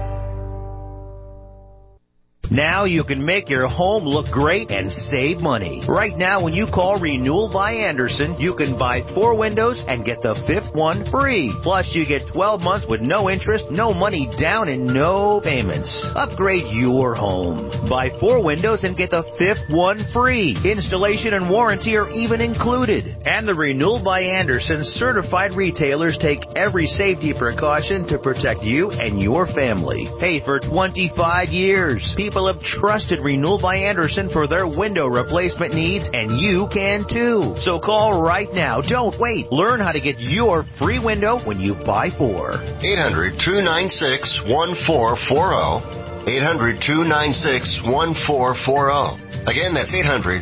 Now you can make your home look great and save money. Right now, when you call Renewal by Andersen, you can buy 4 windows and get the 5th one free. Plus, you get 12 months with no interest, no money down, and no payments. Upgrade your home. Buy 4 windows and get the 5th one free. Installation and warranty are even included. And the Renewal by Andersen certified retailers take every safety precaution to protect you and your family. Hey, for 25 years, people have trusted Renewal by Andersen for their window replacement needs, and you can too. So call right now. Don't wait. Learn how to get your free window when you buy 4. 800-296-1440. 800-296-1440. Again, that's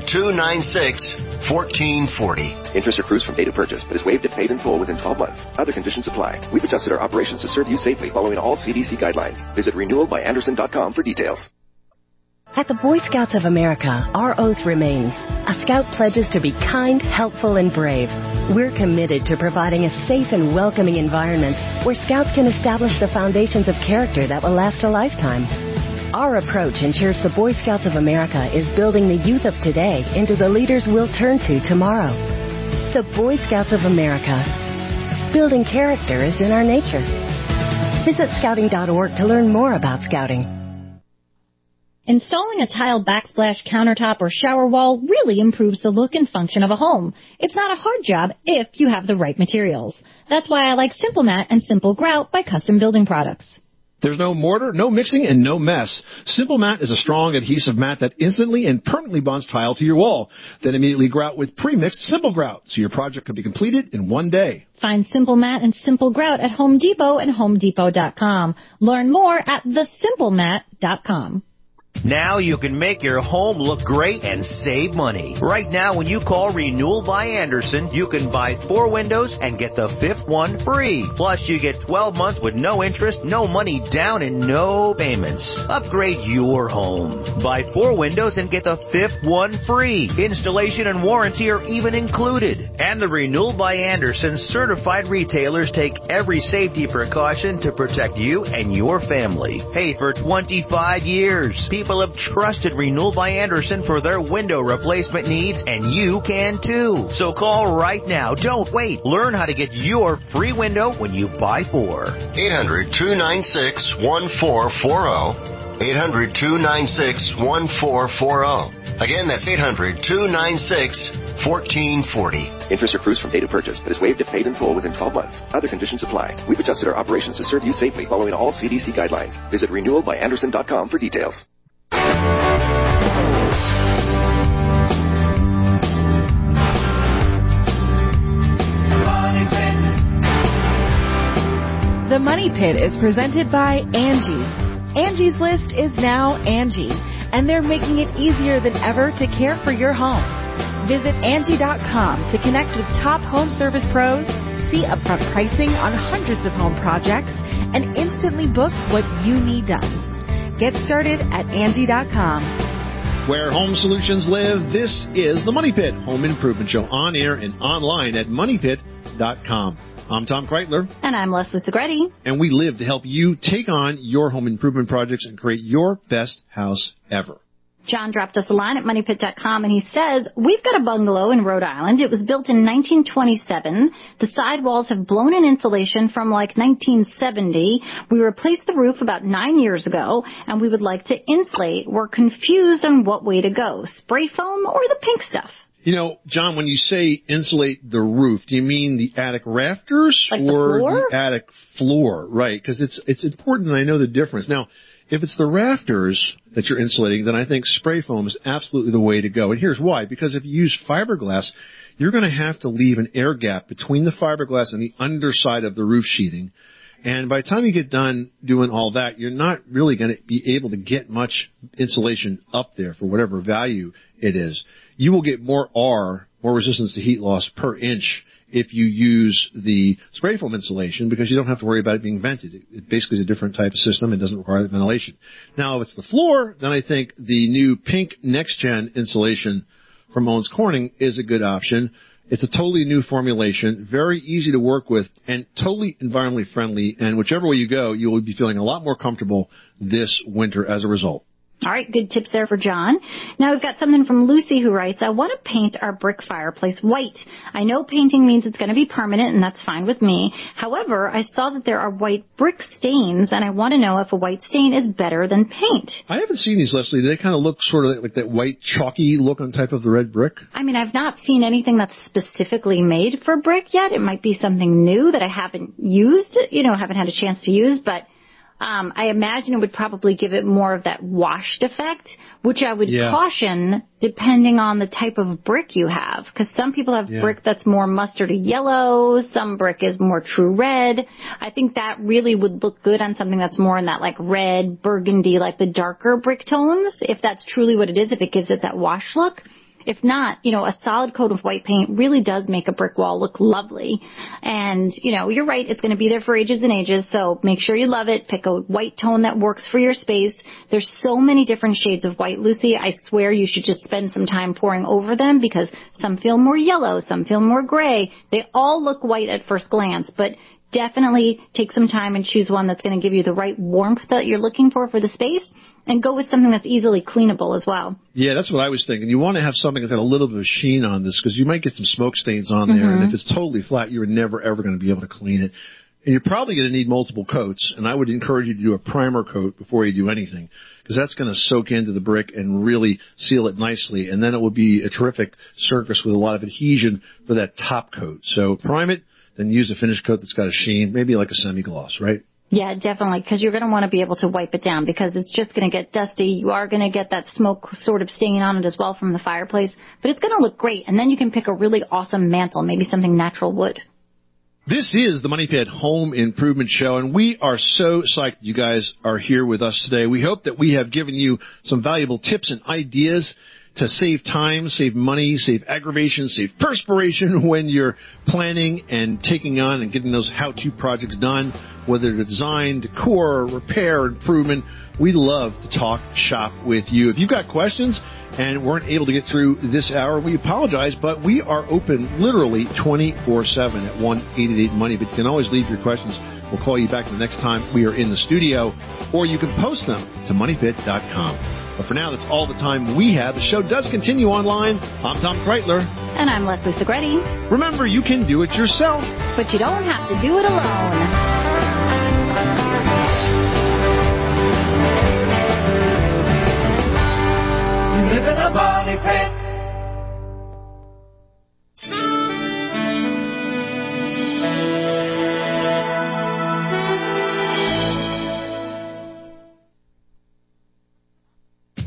800-296-1440. Interest accrues from date of purchase, but is waived if paid in full within 12 months. Other conditions apply. We've adjusted our operations to serve you safely following all CDC guidelines. Visit renewalbyandersen.com for details. At the Boy Scouts of America, our oath remains. A Scout pledges to be kind, helpful, and brave. We're committed to providing a safe and welcoming environment where Scouts can establish the foundations of character that will last a lifetime. Our approach ensures the Boy Scouts of America is building the youth of today into the leaders we'll turn to tomorrow. The Boy Scouts of America. Building character is in our nature. Visit scouting.org to learn more about Scouting. Installing a tile backsplash countertop or shower wall really improves the look and function of a home. It's not a hard job if you have the right materials. That's why I like Simple Mat and Simple Grout by Custom Building Products. There's no mortar, no mixing, and no mess. Simple Mat is a strong adhesive mat that instantly and permanently bonds tile to your wall. Then immediately grout with pre-mixed Simple Grout, so your project can be completed in one day. Find Simple Mat and Simple Grout at Home Depot and HomeDepot.com. Learn more at thesimplemat.com. Now you can make your home look great and save money. Right now, when you call Renewal by Andersen, you can buy 4 windows and get the 5th one free. Plus, you get 12 months with no interest, no money down, and no payments. Upgrade your home. Buy 4 windows and get the 5th one free. Installation and warranty are even included. And the Renewal by Andersen certified retailers take every safety precaution to protect you and your family. Hey, for 25 years, people have trusted Renewal by Andersen for their window replacement needs, and you can too. So call right now. Don't wait. Learn how to get your free window when you buy 4. 800-296-1440. 800-296-1440. Again, that's 800-296-1440. Interest accrues from date of purchase, but is waived if paid in full within 12 months. Other conditions apply. We've adjusted our operations to serve you safely following all CDC guidelines. Visit renewalbyandersen.com for details. The Money Pit is presented by Angie. Angie's List is now Angie, and they're making it easier than ever to care for your home. Visit Angie.com to connect with top home service pros, see upfront pricing on hundreds of home projects, and instantly book what you need done. Get started at Angie.com. Where home solutions live, this is the Money Pit Home Improvement Show, on air and online at MoneyPit.com. I'm Tom Kreitler. And I'm Leslie Segretti. And we live to help you take on your home improvement projects and create your best house ever. John dropped us a line at MoneyPit.com, and he says, we've got a bungalow in Rhode Island. It was built in 1927. The sidewalls have blown in insulation from like 1970. We replaced the roof about 9 years ago, and we would like to insulate. We're confused on what way to go, spray foam or the pink stuff. You know, John, when you say insulate the roof, do you mean the attic rafters like or the attic floor? Right, because it's important that I know the difference. Now, if it's the rafters that you're insulating, then I think spray foam is absolutely the way to go. And here's why. Because if you use fiberglass, you're going to have to leave an air gap between the fiberglass and the underside of the roof sheathing. And by the time you get done doing all that, you're not really going to be able to get much insulation up there for whatever value it is. You will get more resistance to heat loss per inch if you use the spray foam insulation, because you don't have to worry about it being vented. It basically is a different type of system. It doesn't require the ventilation. Now, if it's the floor, then I think the new pink next-gen insulation from Owens Corning is a good option. It's a totally new formulation, very easy to work with, and totally environmentally friendly. And whichever way you go, you will be feeling a lot more comfortable this winter as a result. All right, good tips there for John. Now we've got something from Lucy who writes, I want to paint our brick fireplace white. I know painting means it's going to be permanent, and that's fine with me. However, I saw that there are white brick stains, and I want to know if a white stain is better than paint. I haven't seen these, Leslie. They kind of look sort of like that white chalky look on type of the red brick. I mean, I've not seen anything that's specifically made for brick yet. It might be something new that I haven't used, haven't had a chance to use, but I imagine it would probably give it more of that washed effect, which I would caution depending on the type of brick you have. Because some people have brick that's more mustardy yellow, some brick is more true red. I think that really would look good on something that's more in that like red, burgundy, like the darker brick tones, if that's truly what it is, if it gives it that wash look. If not, a solid coat of white paint really does make a brick wall look lovely. And, you're right, it's going to be there for ages and ages, so make sure you love it. Pick a white tone that works for your space. There's so many different shades of white, Lucy. I swear you should just spend some time pouring over them, because some feel more yellow, some feel more gray. They all look white at first glance, but definitely take some time and choose one that's going to give you the right warmth that you're looking for the space. And go with something that's easily cleanable as well. Yeah, that's what I was thinking. You want to have something that's got a little bit of sheen on this, because you might get some smoke stains on there. And if it's totally flat, you're never, ever going to be able to clean it. And you're probably going to need multiple coats. And I would encourage you to do a primer coat before you do anything, because that's going to soak into the brick and really seal it nicely. And then it will be a terrific surface with a lot of adhesion for that top coat. So prime it, then use a finish coat that's got a sheen, maybe like a semi-gloss, right? Yeah, definitely, because you're going to want to be able to wipe it down, because it's just going to get dusty. You are going to get that smoke sort of stain on it as well from the fireplace, but it's going to look great. And then you can pick a really awesome mantle, maybe something natural wood. This is the Money Pit Home Improvement Show, and we are so psyched you guys are here with us today. We hope that we have given you some valuable tips and ideas to save time, save money, save aggravation, save perspiration when you're planning and taking on and getting those how-to projects done, whether they're design, decor, repair, improvement. We love to talk shop with you. If you've got questions and weren't able to get through this hour, we apologize, but we are open literally 24/7 at 1-888-MONEY. But you can always leave your questions. We'll call you back the next time we are in the studio, or you can post them to MoneyPit.com. But for now, that's all the time we have. The show does continue online. I'm Tom Kreitler. And I'm Leslie Segretti. Remember, you can do it yourself, but you don't have to do it alone. You live in a money pit.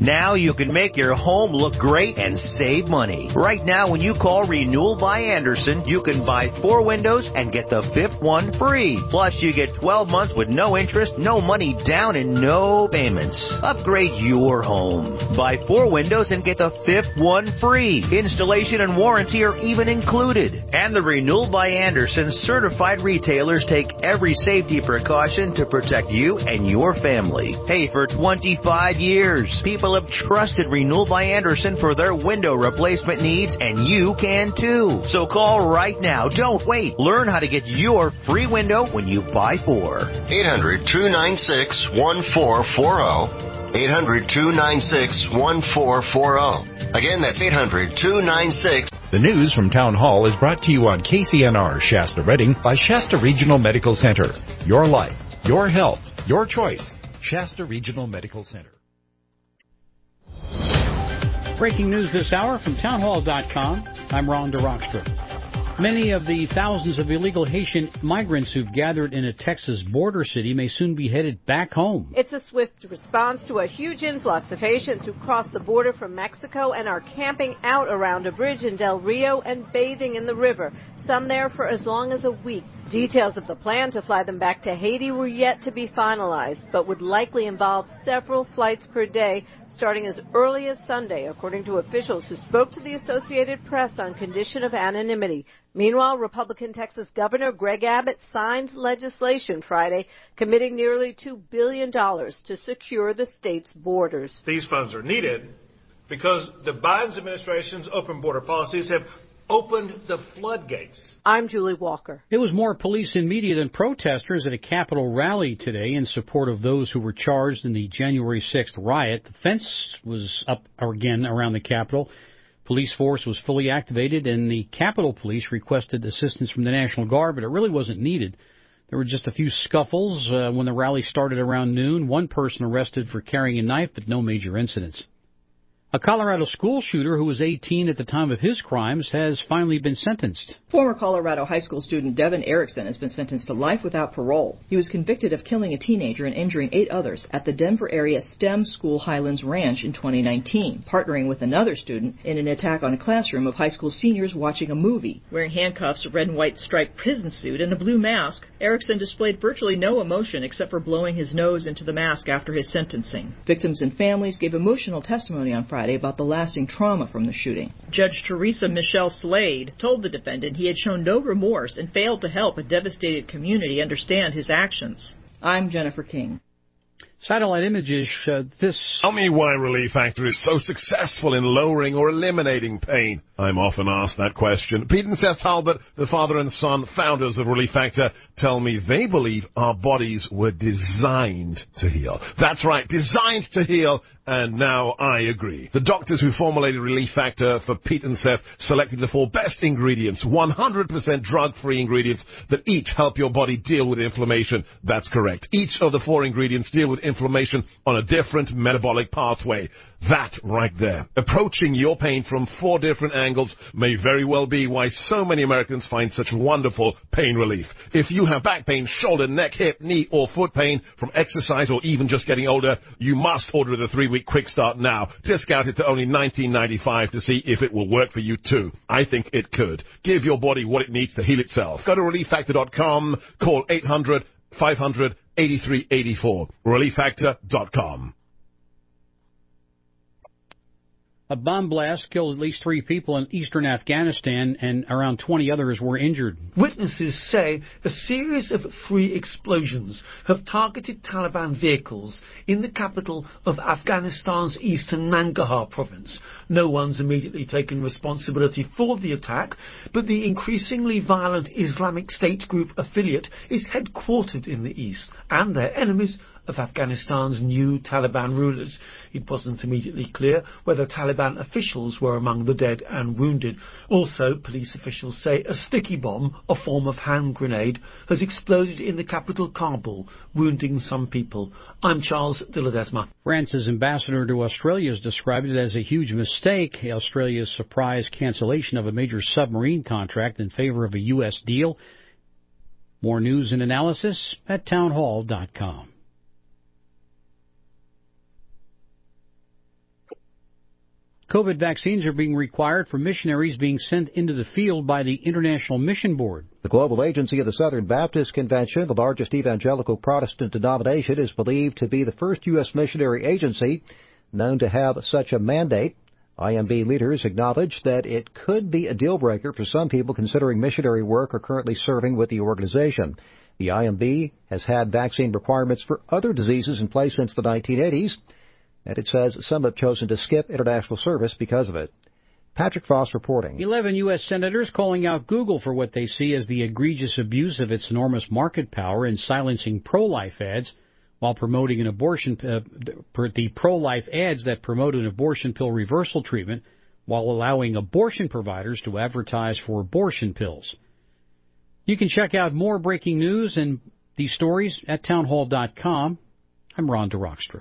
Now you can make your home look great and save money. Right now, when you call Renewal by Andersen, you can buy 4 windows and get the 5th one free. Plus, you get 12 months with no interest, no money down, and no payments. Upgrade your home. Buy 4 windows and get the 5th one free. Installation and warranty are even included. And the Renewal by Andersen certified retailers take every safety precaution to protect you and your family. Hey, for 25 years, people have trusted Renewal by Andersen for their window replacement needs, and you can too. So call right now. Don't wait. Learn how to get your free window when you buy 4. 800-296-1440. 800-296-1440. Again, that's 800-296. The news from Town Hall is brought to you on KCNR Shasta Redding by Shasta Regional Medical Center. Your life, your health, your choice. Shasta Regional Medical Center. Breaking news this hour from townhall.com. I'm Ron DeRockstra. Many of the thousands of illegal Haitian migrants who've gathered in a Texas border city may soon be headed back home. It's a swift response to a huge influx of Haitians who crossed the border from Mexico and are camping out around a bridge in Del Rio and bathing in the river, some there for as long as a week. Details of the plan to fly them back to Haiti were yet to be finalized, but would likely involve several flights per day, starting as early as Sunday, according to officials who spoke to the Associated Press on condition of anonymity. Meanwhile, Republican Texas Governor Greg Abbott signed legislation Friday committing nearly $2 billion to secure the state's borders. These funds are needed because the Biden administration's open border policies have opened the floodgates. I'm Julie Walker. It was more police and media than protesters at a Capitol rally today in support of those who were charged in the January 6th riot. The fence was up again around the Capitol. Police force was fully activated, and the Capitol Police requested assistance from the National Guard, but it really wasn't needed. There were just a few scuffles when the rally started around noon. One person arrested for carrying a knife, but no major incidents. A Colorado school shooter who was 18 at the time of his crimes has finally been sentenced. Former Colorado high school student Devin Erickson has been sentenced to life without parole. He was convicted of killing a teenager and injuring 8 others at the Denver area STEM school Highlands Ranch in 2019, partnering with another student in an attack on a classroom of high school seniors watching a movie. Wearing handcuffs, a red and white striped prison suit, and a blue mask, Erickson displayed virtually no emotion except for blowing his nose into the mask after his sentencing. Victims and families gave emotional testimony on Friday about the lasting trauma from the shooting. Judge Teresa Michelle Slade told the defendant he had shown no remorse and failed to help a devastated community understand his actions. I'm Jennifer King. Satellite images this... Tell me why Relief Factor is so successful in lowering or eliminating pain. I'm often asked that question. Pete and Seth Halbert, the father and son founders of Relief Factor, tell me they believe our bodies were designed to heal. That's right, designed to heal, and now I agree. The doctors who formulated Relief Factor for Pete and Seth selected the 4 best ingredients, 100% drug-free ingredients that each help your body deal with inflammation. That's correct. Each of the 4 ingredients deal with inflammation on a different metabolic pathway. That right there. Approaching your pain from 4 different angles may very well be why so many Americans find such wonderful pain relief. If you have back pain, shoulder, neck, hip, knee, or foot pain from exercise or even just getting older, you must order the 3-week quick start now. Discounted to only $19.95 to see if it will work for you too. I think it could. Give your body what it needs to heal itself. Go to ReliefFactor.com. Call 800-500-8384. ReliefFactor.com. A bomb blast killed at least 3 people in eastern Afghanistan, and around 20 others were injured. Witnesses say a series of 3 explosions have targeted Taliban vehicles in the capital of Afghanistan's eastern Nangarhar province. No one's immediately taken responsibility for the attack, but the increasingly violent Islamic State group affiliate is headquartered in the east, and their enemies of Afghanistan's new Taliban rulers. It wasn't immediately clear whether Taliban officials were among the dead and wounded. Also, police officials say a sticky bomb, a form of hand grenade, has exploded in the capital Kabul, wounding some people. I'm Charles de Ledesma. France's ambassador to Australia has described it as a huge mistake, Australia's surprise cancellation of a major submarine contract in favor of a U.S. deal. More news and analysis at townhall.com. COVID vaccines are being required for missionaries being sent into the field by the International Mission Board. The global agency of the Southern Baptist Convention, the largest evangelical Protestant denomination, is believed to be the first U.S. missionary agency known to have such a mandate. IMB leaders acknowledge that it could be a deal breaker for some people considering missionary work or currently serving with the organization. The IMB has had vaccine requirements for other diseases in place since the 1980s, and it says some have chosen to skip international service because of it. Patrick Foss reporting. 11 U.S. senators calling out Google for what they see as the egregious abuse of its enormous market power in silencing pro-life ads while promoting an abortion, the pro-life ads that promote an abortion pill reversal treatment while allowing abortion providers to advertise for abortion pills. You can check out more breaking news and these stories at townhall.com. I'm Ron DeRockstra.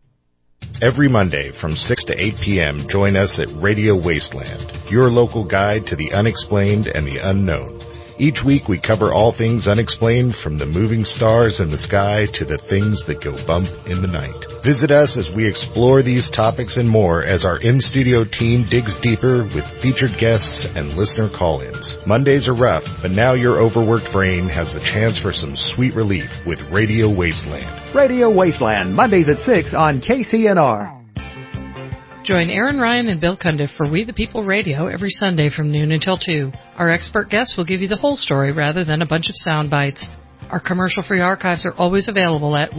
Every Monday from 6 to 8 p.m., join us at Radio Wasteland, your local guide to the unexplained and the unknown. Each week we cover all things unexplained, from the moving stars in the sky to the things that go bump in the night. Visit us as we explore these topics and more as our in-studio team digs deeper with featured guests and listener call-ins. Mondays are rough, but now your overworked brain has the chance for some sweet relief with Radio Wasteland. Radio Wasteland, Mondays at 6 on KCNR. Join Aaron Ryan and Bill Cundiff for We the People Radio every Sunday from noon until 2. Our expert guests will give you the whole story rather than a bunch of sound bites. Our commercial-free archives are always available at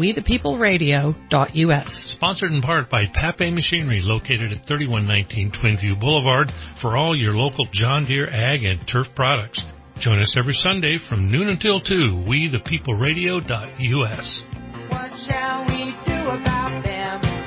wethepeopleradio.us. Sponsored in part by Pape Machinery, located at 3119 Twinview Boulevard, for all your local John Deere ag and turf products. Join us every Sunday from noon until 2, wethepeopleradio.us. What shall we do about them?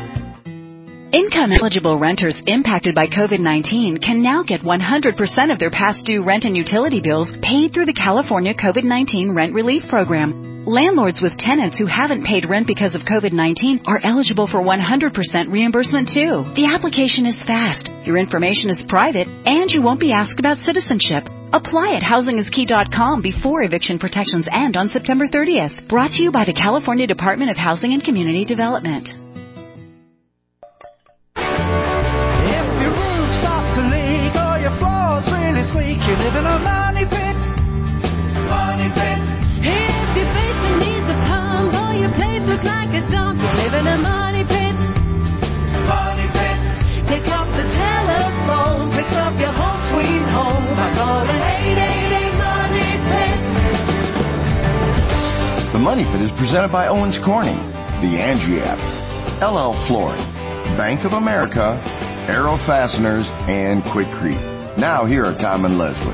Income-eligible renters impacted by COVID-19 can now get 100% of their past due rent and utility bills paid through the California COVID-19 Rent Relief Program. Landlords with tenants who haven't paid rent because of COVID-19 are eligible for 100% reimbursement too. The application is fast, your information is private, and you won't be asked about citizenship. Apply at housingiskey.com before eviction protections end on September 30th. Brought to you by the California Department of Housing and Community Development. You live in a money pit. Money pit. If your basement needs a pump or your place looks like a dump, you live in a money pit. Money pit. Pick up the telephone, fix up your home sweet home by calling 888 Money Pit. The Money Pit is presented by Owens Corning, the Angie app, LL Flooring, Bank of America, Aero Fasteners, and Quikrete. Now, here are Tom and Leslie.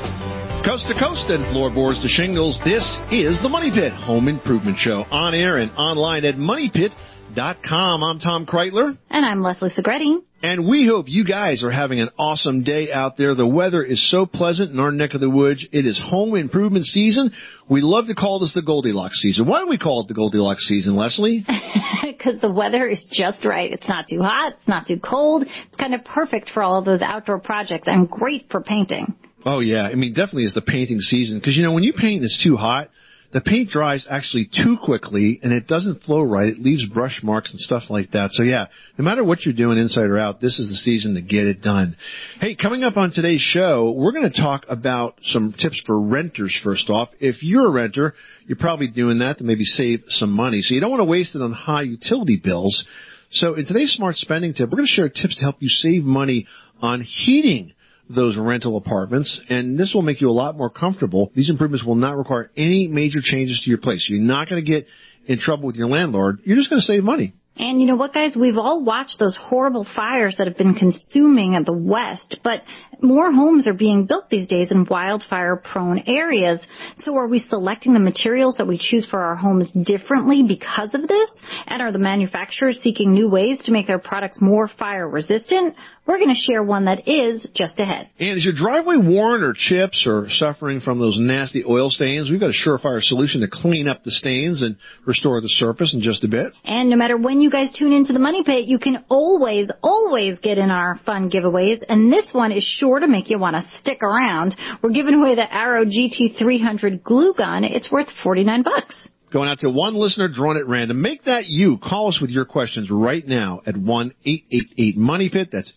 Coast to coast and floorboards to shingles, this is the Money Pit Home Improvement Show, on air and online at MoneyPit.com. I'm Tom Kreitler. And I'm Leslie Segretti. And we hope you guys are having an awesome day out there. The weather is so pleasant in our neck of the woods. It is home improvement season. We love to call this the Goldilocks season. Why do we call it the Goldilocks season, Leslie? Because the weather is just right. It's not too hot. It's not too cold. It's kind of perfect for all of those outdoor projects and great for painting. Oh, yeah. I mean, definitely is the painting season. Because, you know, when you paint it's too hot, the paint dries actually too quickly, and it doesn't flow right. It leaves brush marks and stuff like that. So, yeah, no matter what you're doing inside or out, this is the season to get it done. Hey, coming up on today's show, we're going to talk about some tips for renters first off. If you're a renter, you're probably doing that to maybe save some money. So you don't want to waste it on high utility bills. So in today's Smart Spending Tip, we're going to share tips to help you save money on heating those rental apartments, and this will make you a lot more comfortable. These improvements will not require any major changes to your place. You're not going to get in trouble with your landlord. You're just going to save money. And you know what, guys? We've all watched those horrible fires that have been consuming the West, but more homes are being built these days in wildfire-prone areas. So are we selecting the materials that we choose for our homes differently because of this? And are the manufacturers seeking new ways to make their products more fire-resistant? We're going to share one that is just ahead. And is your driveway worn or chips or suffering from those nasty oil stains? We've got a surefire solution to clean up the stains and restore the surface in just a bit. And no matter when you guys tune into the Money Pit, you can always get in our fun giveaways. And this one is sure to make you want to stick around. We're giving away the Arrow GT300 glue gun. It's worth $49. Going out to one listener drawn at random. Make that you. Call us with your questions right now at 1-888-MONEYPIT. That's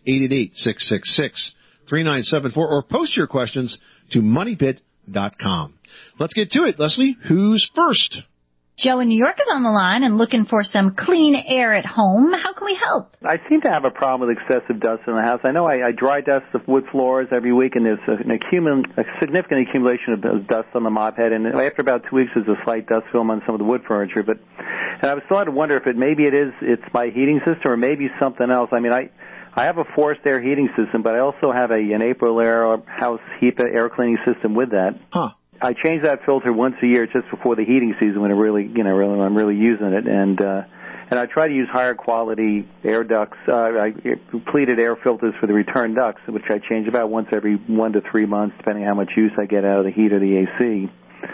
888-666-3974. Or post your questions to moneypit.com. Let's get to it. Leslie, who's first? Joe in New York is on the line and looking for some clean air at home. How can we help? I seem to have a problem with excessive dust in the house. I know I dry dust the wood floors every week, and there's a significant accumulation of dust on the mop head. And after about 2 weeks, there's a slight dust film on some of the wood furniture. And I was starting to wonder if it's my heating system or maybe something else. I mean, I have a forced air heating system, but I also have an Aprilaire house HEPA air cleaning system with that. Huh. I change that filter once a year just before the heating season when I'm really using it, and I try to use higher quality air ducts, pleated air filters for the return ducts, which I change about once every 1 to 3 months, depending on how much use I get out of the heat or the AC.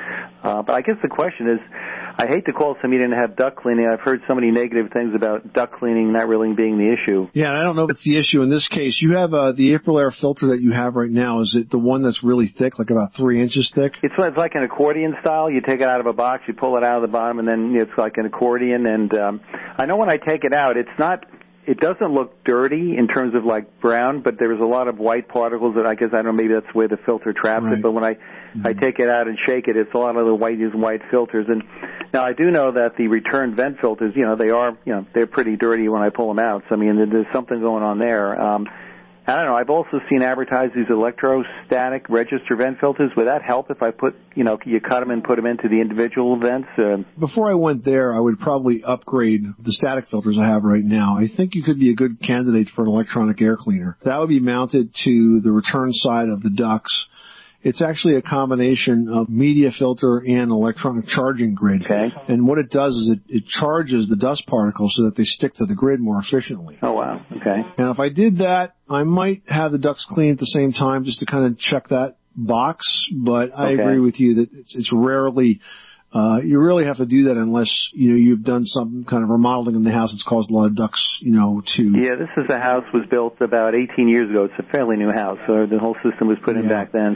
But I guess the question is, I hate to call somebody in to have duct cleaning. I've heard so many negative things about duct cleaning not really being the issue. Yeah, I don't know if it's the issue in this case. You have the Aprilaire filter that you have right now. Is it the one that's really thick, like about 3 inches thick? It's like an accordion style. You take it out of a box, you pull it out of the bottom, and then it's like an accordion. And I know when I take it out, it doesn't look dirty in terms of like brown, but there's a lot of white particles that I don't know, maybe that's where the filter traps it. But when I take it out and shake it, it's a lot of the white filters. And now I do know that the return vent filters, they're pretty dirty when I pull them out. So I mean, there's something going on there. I don't know. I've also seen advertised these electrostatic register vent filters. Would that help if I you cut them and put them into the individual vents? Before I went there, I would probably upgrade the static filters I have right now. I think you could be a good candidate for an electronic air cleaner. That would be mounted to the return side of the ducts. It's actually a combination of media filter and electronic charging grid. Okay. And what it does is it charges the dust particles so that they stick to the grid more efficiently. Oh, wow. Okay. Now, if I did that, I might have the ducts clean at the same time just to kind of check that box. But I agree with you that it's rarely... you really have to do that unless, you've done some kind of remodeling in the house that's caused a lot of ducts, to... Yeah, this is a house was built about 18 years ago. It's a fairly new house, so the whole system was put in back then,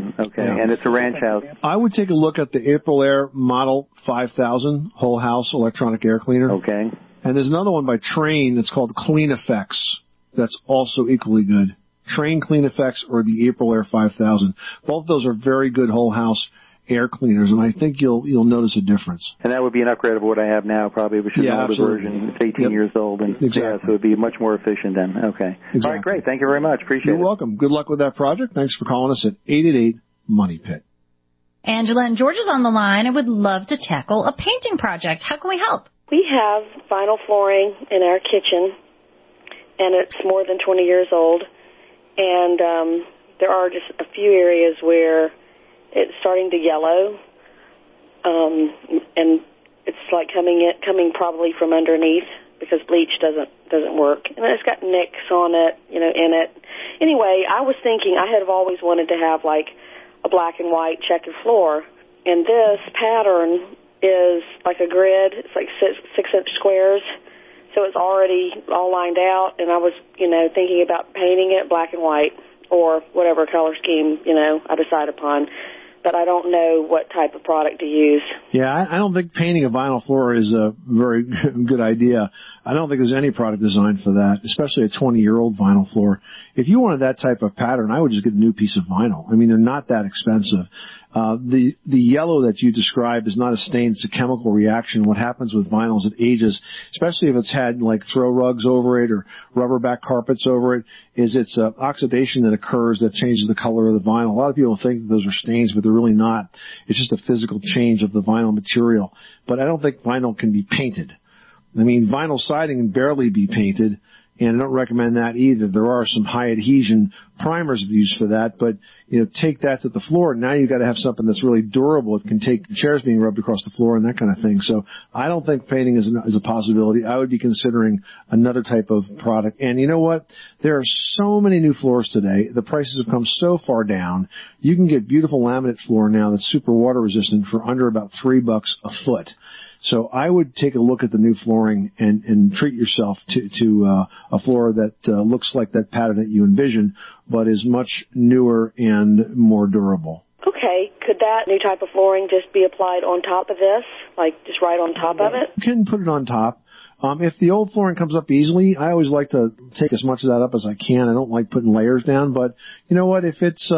and it's a ranch house. I would take a look at the Aprilaire Model 5000 whole house electronic air cleaner. Okay. And there's another one by Train that's called Clean Effects that's also equally good. Train Clean Effects or the Aprilaire 5000. Both of those are very good whole house air cleaners, and I think you'll notice a difference. And that would be an upgrade of what I have now, probably, which is an older version. It's 18 years old, and so it would be much more efficient then. Okay. Exactly. All right, great. Thank you very much. Appreciate it. You're welcome. Good luck with that project. Thanks for calling us at 888-MONEYPIT. Angela and George is on the line and would love to tackle a painting project. How can we help? We have vinyl flooring in our kitchen, and it's more than 20 years old, and there are just a few areas where it's starting to yellow, and it's like coming probably from underneath because bleach doesn't work. And it's got nicks on it, in it. Anyway, I was thinking I had always wanted to have like a black and white checkered floor, and this pattern is like a grid. It's like 6-inch squares, so it's already all lined out. And I was, thinking about painting it black and white or whatever color scheme, I decide upon. But I don't know what type of product to use. Yeah, I don't think painting a vinyl floor is a very good idea. I don't think there's any product designed for that, especially a 20-year-old vinyl floor. If you wanted that type of pattern, I would just get a new piece of vinyl. I mean, they're not that expensive. The yellow that you described is not a stain, it's a chemical reaction. What happens with vinyl is it ages, especially if it's had like throw rugs over it or rubber back carpets over it, is it's oxidation that occurs that changes the color of the vinyl. A lot of people think that those are stains, but they're really not. It's just a physical change of the vinyl material. But I don't think vinyl can be painted. I mean, vinyl siding can barely be painted, and I don't recommend that either. There are some high adhesion primers used for that, but take that to the floor. Now you've got to have something that's really durable. It can take chairs being rubbed across the floor and that kind of thing. So I don't think painting is a possibility. I would be considering another type of product. And you know what? There are so many new floors today. The prices have come so far down. You can get beautiful laminate floor now that's super water resistant for under about $3 a foot. So I would take a look at the new flooring and treat yourself to a floor that looks like that pattern that you envision, but is much newer and more durable. Okay. Could that new type of flooring just be applied on top of this, like just right on top of it? You can put it on top. If the old flooring comes up easily, I always like to take as much of that up as I can. I don't like putting layers down, but you know what? If it's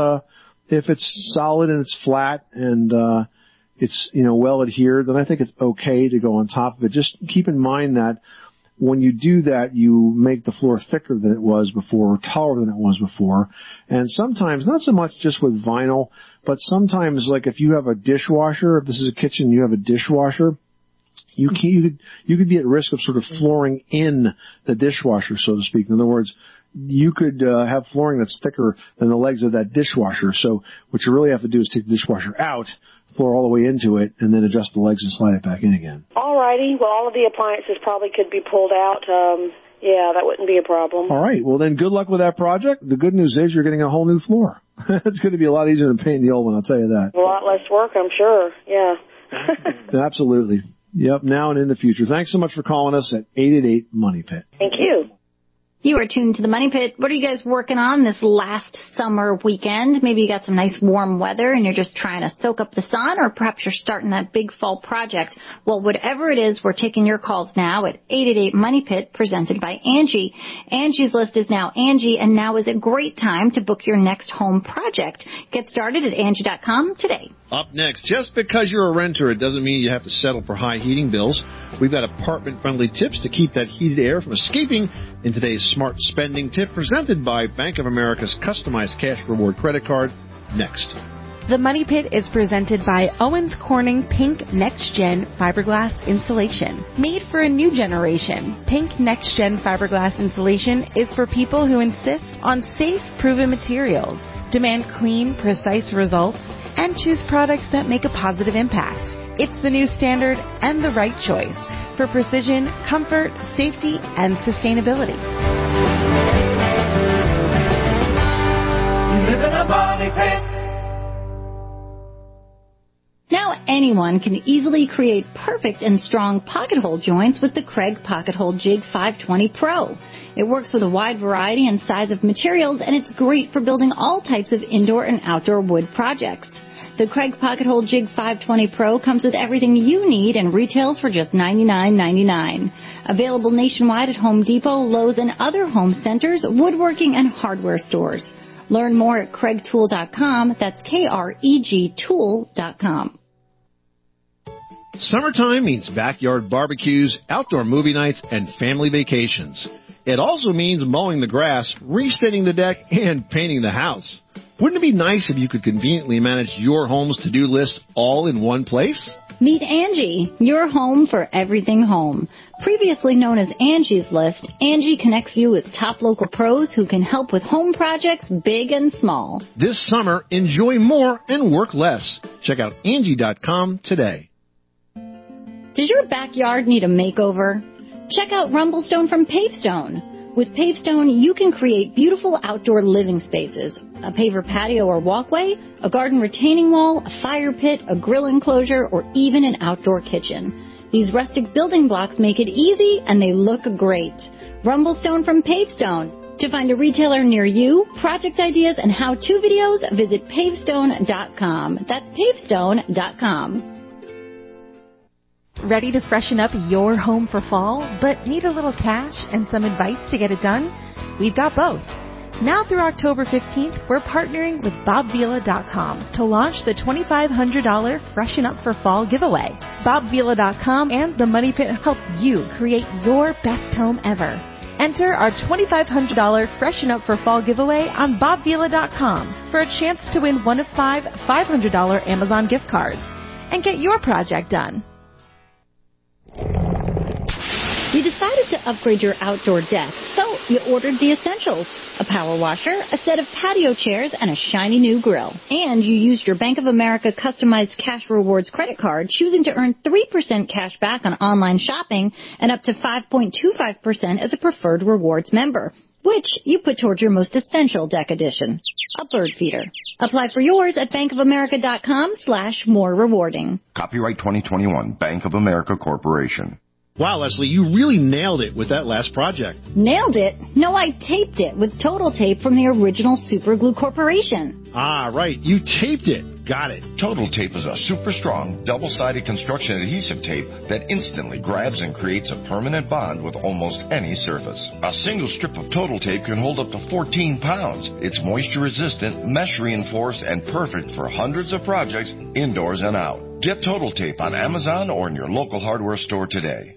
solid and it's flat and it's well adhered, then I think it's okay to go on top of it. Just keep in mind that when you do that, you make the floor thicker than it was before, or taller than it was before. And sometimes, not so much just with vinyl, but sometimes, like if you have a dishwasher, if this is a kitchen, you have a dishwasher, you could be at risk of sort of flooring in the dishwasher, so to speak. In other words, you could have flooring that's thicker than the legs of that dishwasher. So what you really have to do is take the dishwasher out, floor all the way into it, and then adjust the legs and slide it back in again. All righty. Well, all of the appliances probably could be pulled out. Yeah, that wouldn't be a problem. All right. Well, then good luck with that project. The good news is you're getting a whole new floor. It's going to be a lot easier than painting the old one, I'll tell you that. A lot less work, I'm sure. Yeah. Absolutely. Yep, now and in the future. Thanks so much for calling us at 888-MONEY-PIT. Thank you. You are tuned to the Money Pit. What are you guys working on this last summer weekend? Maybe you got some nice warm weather and you're just trying to soak up the sun, or perhaps you're starting that big fall project. Well, whatever it is, we're taking your calls now at 888-MONEY-PIT, presented by Angie. Angie's List is now Angie, and now is a great time to book your next home project. Get started at Angie.com today. Up next, just because you're a renter, it doesn't mean you have to settle for high heating bills. We've got apartment-friendly tips to keep that heated air from escaping in today's Smart Spending Tip, presented by Bank of America's customized cash reward credit card. Next. The Money Pit is presented by Owens Corning Pink Next Gen Fiberglass Insulation. Made for a new generation, Pink Next Gen Fiberglass Insulation is for people who insist on safe, proven materials, demand clean, precise results, and choose products that make a positive impact. It's the new standard and the right choice for precision, comfort, safety, and sustainability. You live in a money pit. Now anyone can easily create perfect and strong pocket hole joints with the Craig Pocket Hole Jig 520 Pro. It works with a wide variety and size of materials, and it's great for building all types of indoor and outdoor wood projects. The Craig Pocket Hole Jig 520 Pro comes with everything you need and retails for just $99.99. Available nationwide at Home Depot, Lowe's, and other home centers, woodworking, and hardware stores. Learn more at CraigTool.com. That's KREG Tool.com. Summertime means backyard barbecues, outdoor movie nights, and family vacations. It also means mowing the grass, restaining the deck, and painting the house. Wouldn't it be nice if you could conveniently manage your home's to-do list all in one place? Meet Angie, your home for everything home. Previously known as Angie's List, Angie connects you with top local pros who can help with home projects big and small. This summer, enjoy more and work less. Check out Angie.com today. Does your backyard need a makeover? Check out Rumblestone from Pavestone. With Pavestone, you can create beautiful outdoor living spaces, a paver patio or walkway, a garden retaining wall, a fire pit, a grill enclosure, or even an outdoor kitchen. These rustic building blocks make it easy and they look great. Rumblestone from Pavestone. To find a retailer near you, project ideas, and how-to videos, visit pavestone.com. That's pavestone.com. Ready to freshen up your home for fall, but need a little cash and some advice to get it done? We've got both. Now through October 15th, we're partnering with BobVila.com to launch the $2,500 Freshen Up for Fall giveaway. BobVila.com and the Money Pit helps you create your best home ever. Enter our $2,500 Freshen Up for Fall giveaway on BobVila.com for a chance to win one of 5 $500 Amazon gift cards and get your project done. You decided to upgrade your outdoor deck, so you ordered the essentials: a power washer, a set of patio chairs, and a shiny new grill. And you used your Bank of America customized cash rewards credit card, choosing to earn 3% cash back on online shopping and up to 5.25% as a preferred rewards member, which you put towards your most essential deck addition, a bird feeder. Apply for yours at bankofamerica.com/more rewarding. Copyright 2021, Bank of America Corporation. Wow, Leslie, you really nailed it with that last project. Nailed it? No, I taped it with Total Tape from the original Super Glue Corporation. Ah, right. You taped it. got it. Total Tape is a super strong, double-sided construction adhesive tape that instantly grabs and creates a permanent bond with almost any surface. A single strip of Total Tape can hold up to 14 pounds. It's moisture-resistant, mesh-reinforced, and perfect for hundreds of projects, indoors and out. Get Total Tape on Amazon or in your local hardware store today.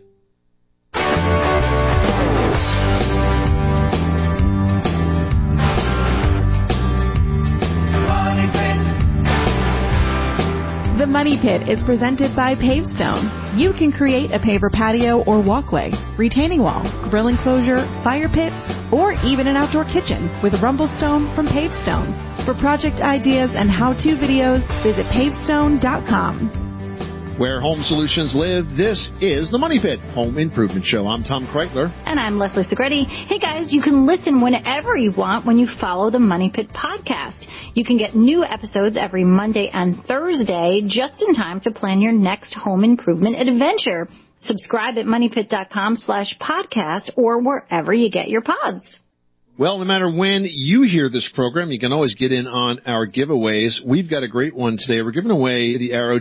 The Money Pit is presented by Pavestone. You can create a paver patio or walkway, retaining wall, grill enclosure, fire pit, or even an outdoor kitchen with Rumblestone from Pavestone. For project ideas and how-to videos, visit pavestone.com. Where home solutions live, this is the Money Pit Home Improvement Show. I'm Tom Kreitler. And I'm Leslie Segretti. Hey guys, you can listen whenever you want when you follow the Money Pit podcast. You can get new episodes every Monday and Thursday just in time to plan your next home improvement adventure. Subscribe at moneypit.com/podcast or wherever you get your pods. Well, no matter when you hear this program, you can always get in on our giveaways. We've got a great one today. We're giving away the Arrow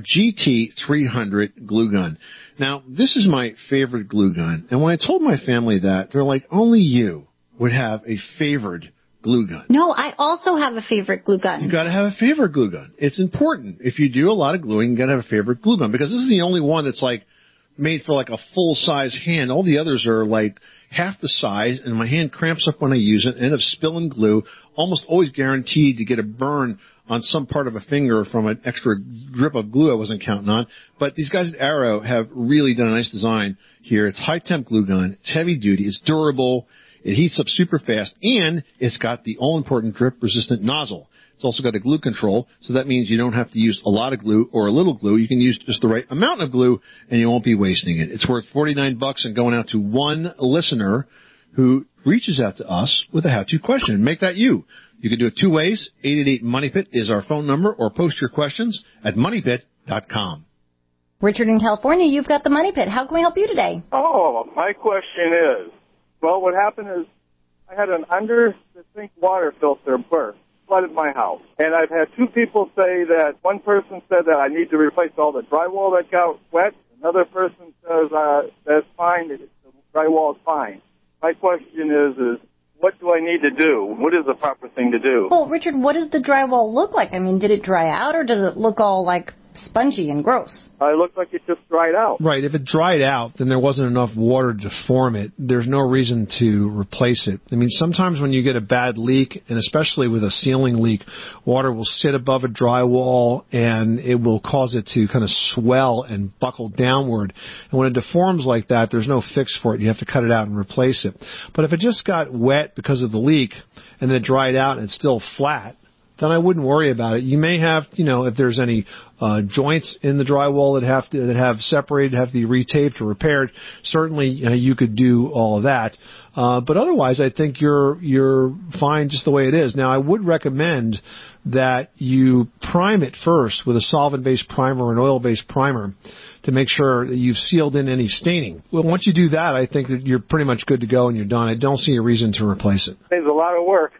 GT300 glue gun. Now, this is my favorite glue gun. And when I told my family that, they're like, only you would have a favorite glue gun. No, I also have a favorite glue gun. You got to have a favorite glue gun. It's important. If you do a lot of gluing, you got to have a favorite glue gun because this is the only one that's like made for like a full-size hand. All the others are like half the size, and my hand cramps up when I use it, end up spilling glue, almost always guaranteed to get a burn on some part of a finger from an extra drip of glue I wasn't counting on. But these guys at Arrow have really done a nice design here. It's high-temp glue gun. It's heavy-duty. It's durable. It heats up super fast, and it's got the all-important drip-resistant nozzle. It's also got a glue control, so that means you don't have to use a lot of glue or a little glue. You can use just the right amount of glue, and you won't be wasting it. It's worth $49 and going out to one listener who reaches out to us with a how-to question. Make that you. You can do it two ways. 888-MONEYPIT is our phone number, or post your questions at moneypit.com. Richard in California, you've got the Money Pit. How can we help you today? Oh, my question is, well, what happened is I had an under-the-sink water filter burst. Flooded my house. And I've had two people say that one person said that I need to replace all the drywall that got wet. Another person says that's fine, the drywall is fine. My question is what do I need to do? What is the proper thing to do? Well, Richard, what does the drywall look like? I mean, did it dry out or does it look all like spongy and gross? It looks like it just dried out. Right. If it dried out, then there wasn't enough water to form it. There's no reason to replace it. I mean, sometimes when you get a bad leak, and especially with a ceiling leak, water will sit above a drywall and it will cause it to kind of swell and buckle downward. And when it deforms like that, there's no fix for it. You have to cut it out and replace it. But if it just got wet because of the leak and then it dried out and it's still flat, then I wouldn't worry about it. You may have, if there's any joints in the drywall that have separated, have to be retaped or repaired, certainly you could do all of that. But otherwise, I think you're fine just the way it is. Now, I would recommend that you prime it first with a solvent-based primer or an oil-based primer to make sure that you've sealed in any staining. Well, once you do that, I think that you're pretty much good to go and you're done. I don't see a reason to replace it. It's a lot of work.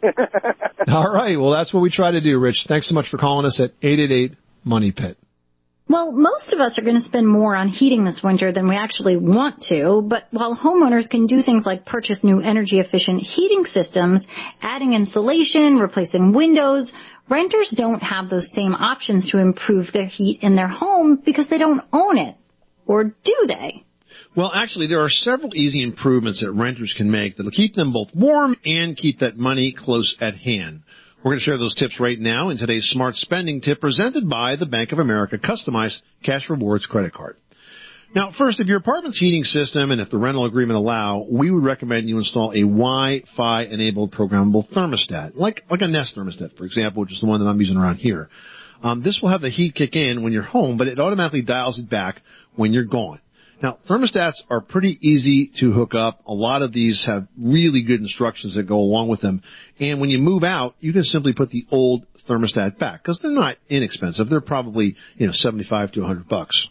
All right. Well, that's what we try to do, Rich. Thanks so much for calling us at 888-MONEY-PIT. Well, most of us are going to spend more on heating this winter than we actually want to, but while homeowners can do things like purchase new energy-efficient heating systems, adding insulation, replacing windows, renters don't have those same options to improve their heat in their home because they don't own it. Or do they? Well, actually, there are several easy improvements that renters can make that will keep them both warm and keep that money close at hand. We're going to share those tips right now in today's Smart Spending Tip presented by the Bank of America Customized Cash Rewards Credit Card. Now, first, if your apartment's heating system and if the rental agreement allow, we would recommend you install a Wi-Fi-enabled programmable thermostat, like a Nest thermostat, for example, which is the one that I'm using around here. This will have the heat kick in when you're home, but it automatically dials it back when you're gone. Now, thermostats are pretty easy to hook up. A lot of these have really good instructions that go along with them. And when you move out, you can simply put the old thermostat back because they're not inexpensive. They're probably, $75 to $100.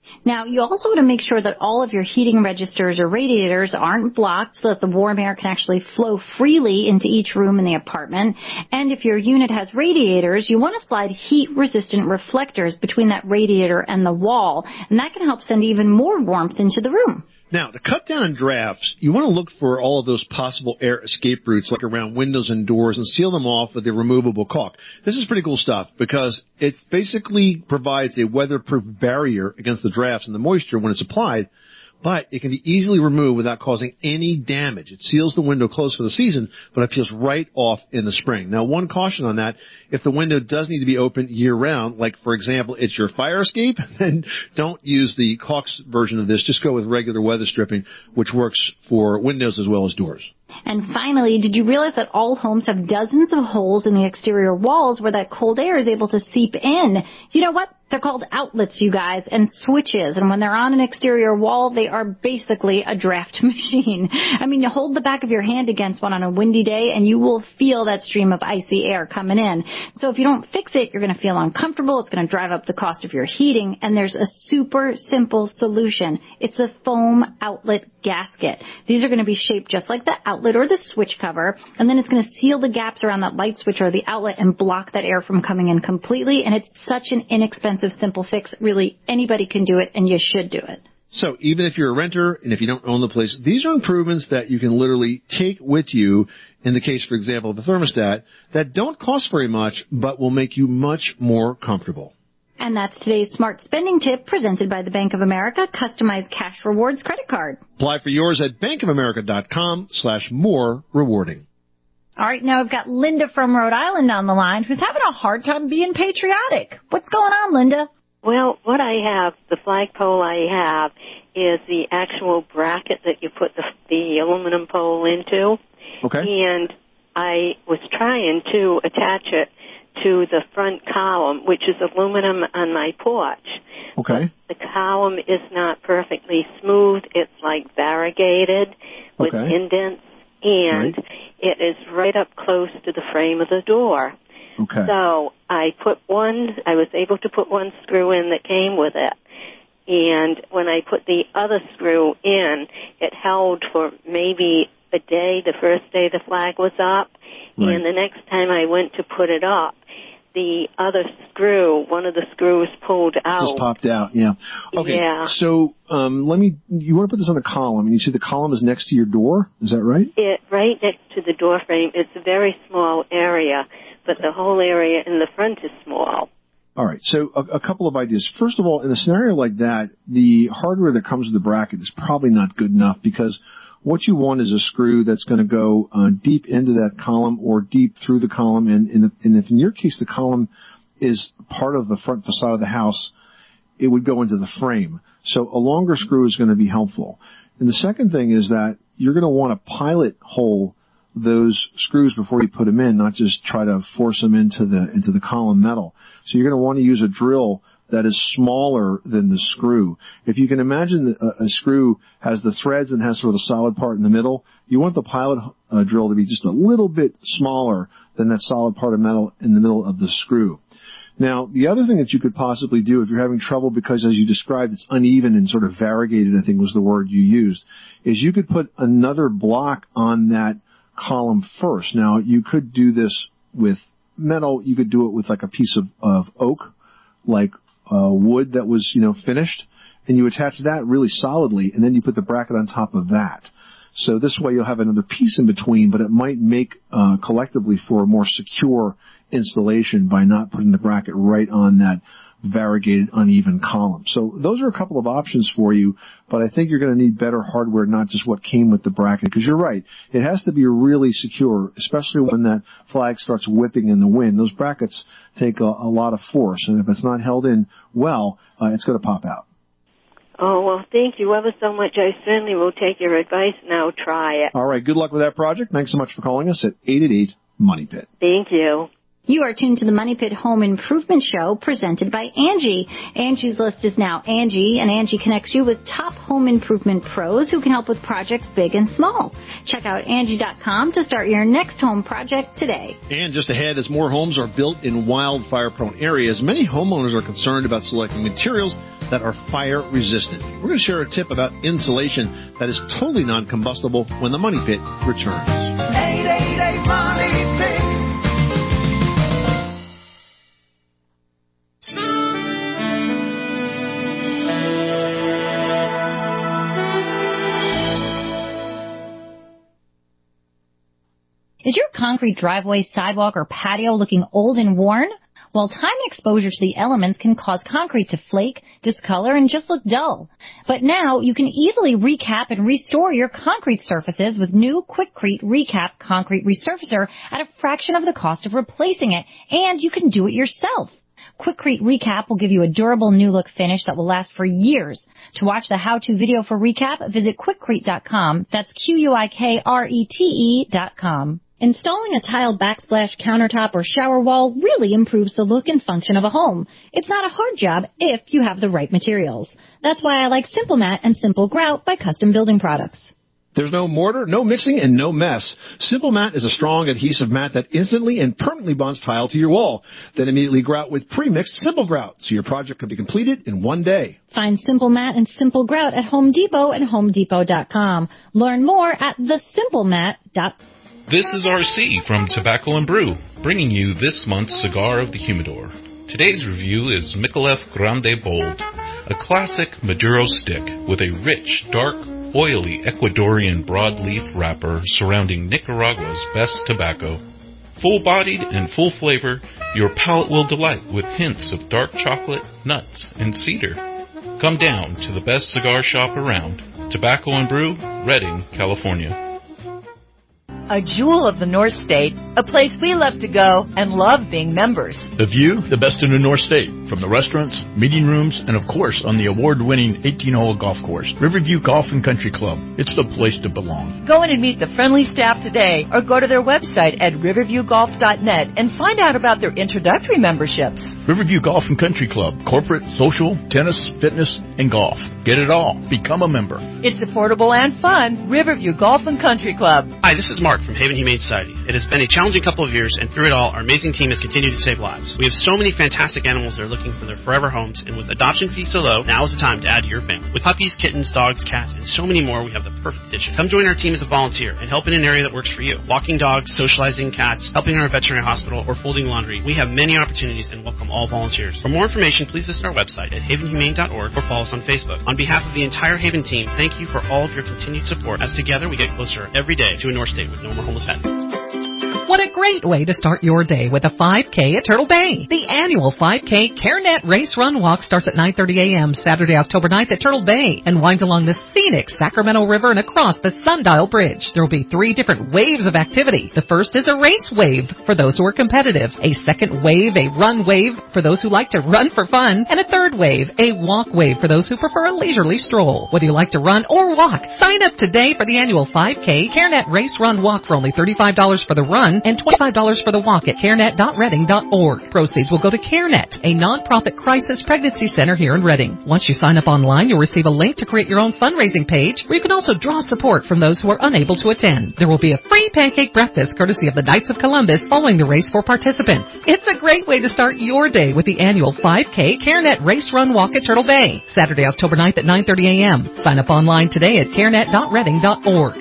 Now, you also want to make sure that all of your heating registers or radiators aren't blocked so that the warm air can actually flow freely into each room in the apartment. And if your unit has radiators, you want to slide heat-resistant reflectors between that radiator and the wall, and that can help send even more warmth into the room. Now, to cut down on drafts, you want to look for all of those possible air escape routes, like around windows and doors, and seal them off with a removable caulk. This is pretty cool stuff because it basically provides a weatherproof barrier against the drafts and the moisture when it's applied, but it can be easily removed without causing any damage. It seals the window closed for the season, but it peels right off in the spring. Now, one caution on that, if the window does need to be open year-round, like, for example, it's your fire escape, then don't use the caulks version of this. Just go with regular weather stripping, which works for windows as well as doors. And finally, did you realize that all homes have dozens of holes in the exterior walls where that cold air is able to seep in? You know what? They're called outlets, you guys, and switches. And when they're on an exterior wall, they are basically a draft machine. I mean, you hold the back of your hand against one on a windy day, and you will feel that stream of icy air coming in. So if you don't fix it, you're going to feel uncomfortable. It's going to drive up the cost of your heating. And there's a super simple solution. It's a foam outlet gasket. These are going to be shaped just like the outlet or the switch cover, and then it's going to seal the gaps around that light switch or the outlet and block that air from coming in completely. And it's such an inexpensive, simple fix. Really, anybody can do it, and you should do it. So even if you're a renter and if you don't own the place, these are improvements that you can literally take with you in the case, for example, of a thermostat that don't cost very much but will make you much more comfortable. And that's today's Smart Spending Tip presented by the Bank of America Customized Cash Rewards Credit Card. Apply for yours at bankofamerica.com/more rewarding. All right, now I've got Linda from Rhode Island on the line who's having a hard time being patriotic. What's going on, Linda? Well, what I have, the flagpole I have, is the actual bracket that you put the aluminum pole into. Okay. And I was trying to attach it to the front column, which is aluminum on my porch. Okay. But the column is not perfectly smooth. It's like variegated with indents, and it is right up close to the frame of the door. Okay. So I was able to put one screw in that came with it. And when I put the other screw in, it held for maybe a day, the first day the flag was up. Right. And the next time I went to put it up, the other screw, one of the screws pulled out. Just popped out, yeah. Okay, yeah. So you want to put this on a column, and you see the column is next to your door, is that right? Right next to the door frame. It's a very small area, but the whole area in the front is small. All right, so a couple of ideas. First of all, in a scenario like that, the hardware that comes with the bracket is probably not good enough because what you want is a screw that's going to go deep into that column or deep through the column. And if in your case the column is part of the front facade of the house, it would go into the frame. So a longer screw is going to be helpful. And the second thing is that you're going to want to pilot hole those screws before you put them in, not just try to force them into the column metal. So you're going to want to use a drill that is smaller than the screw. If you can imagine a screw has the threads and has sort of the solid part in the middle, you want the pilot drill to be just a little bit smaller than that solid part of metal in the middle of the screw. Now, the other thing that you could possibly do if you're having trouble because, as you described, it's uneven and sort of variegated, I think was the word you used, is you could put another block on that column first. Now, you could do this with metal. You could do it with like a piece of oak, like wood that was, finished, and you attach that really solidly, and then you put the bracket on top of that. So this way you'll have another piece in between, but it might make collectively for a more secure installation by not putting the bracket right on that variegated, uneven column. So those are a couple of options for you, but I think you're going to need better hardware, not just what came with the bracket, because you're right. It has to be really secure, especially when that flag starts whipping in the wind. Those brackets take a lot of force, and if it's not held in well, it's going to pop out. Oh, well, thank you ever so much. I certainly will take your advice and I'll try it. All right, good luck with that project. Thanks so much for calling us at 888-MONEY-PIT. Thank you. You are tuned to the Money Pit Home Improvement Show presented by Angie. Angie's List is now Angie, and Angie connects you with top home improvement pros who can help with projects big and small. Check out Angie.com to start your next home project today. And just ahead, as more homes are built in wildfire-prone areas, many homeowners are concerned about selecting materials that are fire-resistant. We're going to share a tip about insulation that is totally non-combustible when the Money Pit returns. 888 Money Pit. Is your concrete driveway, sidewalk, or patio looking old and worn? Well, time and exposure to the elements can cause concrete to flake, discolor, and just look dull. But now you can easily recap and restore your concrete surfaces with new Quikrete Recap Concrete Resurfacer at a fraction of the cost of replacing it, and you can do it yourself. Quikrete Recap will give you a durable new look finish that will last for years. To watch the how-to video for Recap, visit Quikrete.com. That's Quikrete.com. Installing a tile backsplash countertop or shower wall really improves the look and function of a home. It's not a hard job if you have the right materials. That's why I like Simple Mat and Simple Grout by Custom Building Products. There's no mortar, no mixing, and no mess. Simple Mat is a strong adhesive mat that instantly and permanently bonds tile to your wall. Then immediately grout with pre-mixed Simple Grout, so your project can be completed in one day. Find Simple Mat and Simple Grout at Home Depot and HomeDepot.com. Learn more at thesimplemat.com. This is RC from Tobacco and Brew, bringing you this month's Cigar of the Humidor. Today's review is Micallef Grande Bold, a classic Maduro stick with a rich, dark, oily Ecuadorian broadleaf wrapper surrounding Nicaragua's best tobacco. Full-bodied and full flavor, your palate will delight with hints of dark chocolate, nuts, and cedar. Come down to the best cigar shop around, Tobacco and Brew, Redding, California. A jewel of the North State, a place we love to go and love being members. The view, the best in the North State, from the restaurants, meeting rooms, and of course on the award-winning 18-hole golf course, Riverview Golf and Country Club. It's the place to belong. Go in and meet the friendly staff today or go to their website at riverviewgolf.net and find out about their introductory memberships. Riverview Golf and Country Club, corporate, social, tennis, fitness, and golf. Get it all. Become a member. It's affordable and fun. Riverview Golf and Country Club. Hi, this is Mark from Haven Humane Society. It has been a challenging couple of years, and through it all, our amazing team has continued to save lives. We have so many fantastic animals that are looking for their forever homes, and with adoption fees so low, now is the time to add to your family. With puppies, kittens, dogs, cats, and so many more, we have the perfect addition. Come join our team as a volunteer and help in an area that works for you. Walking dogs, socializing cats, helping in our veterinary hospital, or folding laundry. We have many opportunities and welcome all volunteers. For more information, please visit our website at havenhumane.org or follow us on Facebook. On behalf of the entire Haven team, thank you for all of your continued support, as together we get closer every day to a North State with no more homeless pets. What a great way to start your day with a 5K at Turtle Bay. The annual 5K CareNet Race Run Walk starts at 9:30 a.m. Saturday, October 9th at Turtle Bay and winds along the scenic Sacramento River and across the Sundial Bridge. There will be 3 different waves of activity. The first is a race wave for those who are competitive, a second wave, a run wave for those who like to run for fun, and a third wave, a walk wave for those who prefer a leisurely stroll. Whether you like to run or walk, sign up today for the annual 5K CareNet Race Run Walk for only $35 for the run and $25 for the walk at carenet.reading.org. Proceeds will go to CareNet, a nonprofit crisis pregnancy center here in Reading. Once you sign up online, you'll receive a link to create your own fundraising page where you can also draw support from those who are unable to attend. There will be a free pancake breakfast courtesy of the Knights of Columbus following the race for participants. It's a great way to start your day with the annual 5K CareNet Race Run Walk at Turtle Bay, Saturday, October 9th at 9:30 a.m. Sign up online today at carenet.reading.org.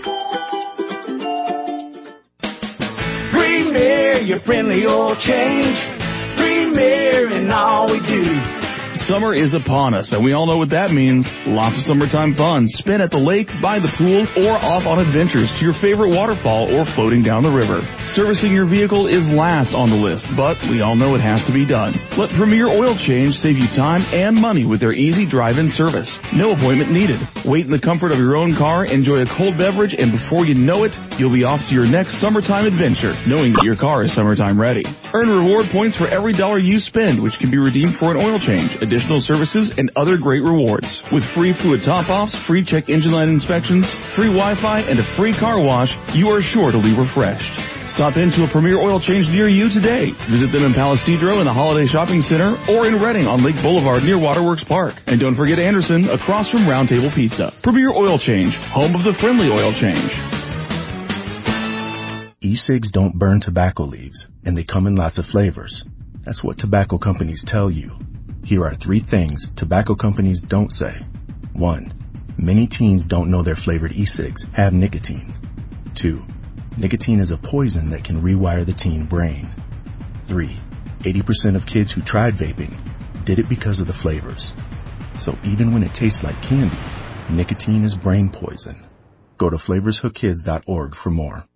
Premier, your friendly oil change. Premier in all we do. Summer is upon us, and we all know what that means. Lots of summertime fun. Spin at the lake, by the pool, or off on adventures to your favorite waterfall or floating down the river. Servicing your vehicle is last on the list, but we all know it has to be done. Let Premier Oil Change save you time and money with their easy drive-in service. No appointment needed. Wait in the comfort of your own car, enjoy a cold beverage, and before you know it, you'll be off to your next summertime adventure, knowing that your car is summertime ready. Earn reward points for every dollar you spend, which can be redeemed for an oil change, additional services, and other great rewards. With free fluid top-offs, free check engine light inspections, free Wi-Fi, and a free car wash, you are sure to leave refreshed. Stop into a Premier Oil Change near you today. Visit them in Palisadro in the Holiday Shopping Center or in Reading on Lake Boulevard near Waterworks Park. And don't forget Anderson across from Round Table Pizza. Premier Oil Change, home of the friendly oil change. E-cigs don't burn tobacco leaves, and they come in lots of flavors. That's what tobacco companies tell you. Here are 3 things tobacco companies don't say. 1. Many teens don't know their flavored e-cigs have nicotine. 2. Nicotine is a poison that can rewire the teen brain. 3. 80% of kids who tried vaping did it because of the flavors. So even when it tastes like candy, nicotine is brain poison. Go to flavorshookkids.org for more.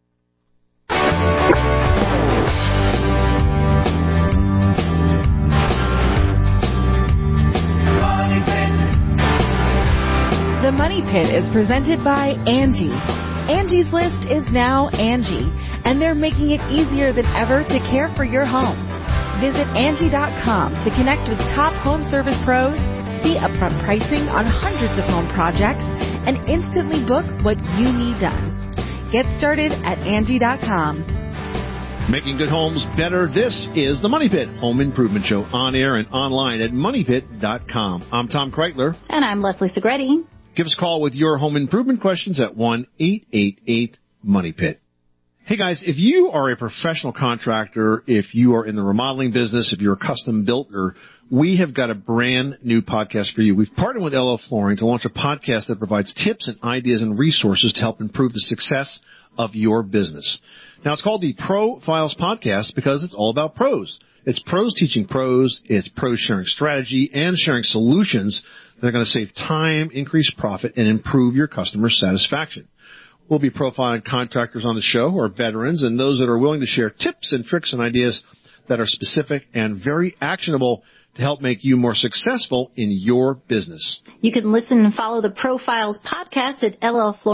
The Money Pit is presented by Angie. Angie's List is now Angie, and they're making it easier than ever to care for your home. Visit Angie.com to connect with top home service pros, see upfront pricing on hundreds of home projects, and instantly book what you need done. Get started at Angie.com. Making good homes better. This is the Money Pit Home Improvement Show, on air and online at MoneyPit.com. I'm Tom Kreitler. And I'm Leslie Segretti. Give us a call with your home improvement questions at 1-888-MONEYPIT. Hey guys, if you are a professional contractor, if you are in the remodeling business, if you're a custom builder, we have got a brand new podcast for you. We've partnered with LL Flooring to launch a podcast that provides tips and ideas and resources to help improve the success of your business. Now, it's called the Pro Files Podcast because it's all about pros. It's pros teaching pros. It's pros sharing strategy and sharing solutions that are going to save time, increase profit, and improve your customer satisfaction. We'll be profiling contractors on the show who are veterans and those that are willing to share tips and tricks and ideas that are specific and very actionable to help make you more successful in your business. You can listen and follow the Profiles podcast at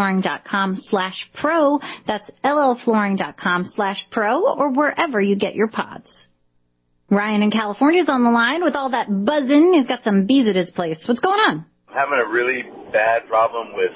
llflooring.com/pro. That's llflooring.com/pro or wherever you get your pods. Ryan in California's on the line with all that buzzing. He's got some bees at his place. What's going on? I'm having a really bad problem with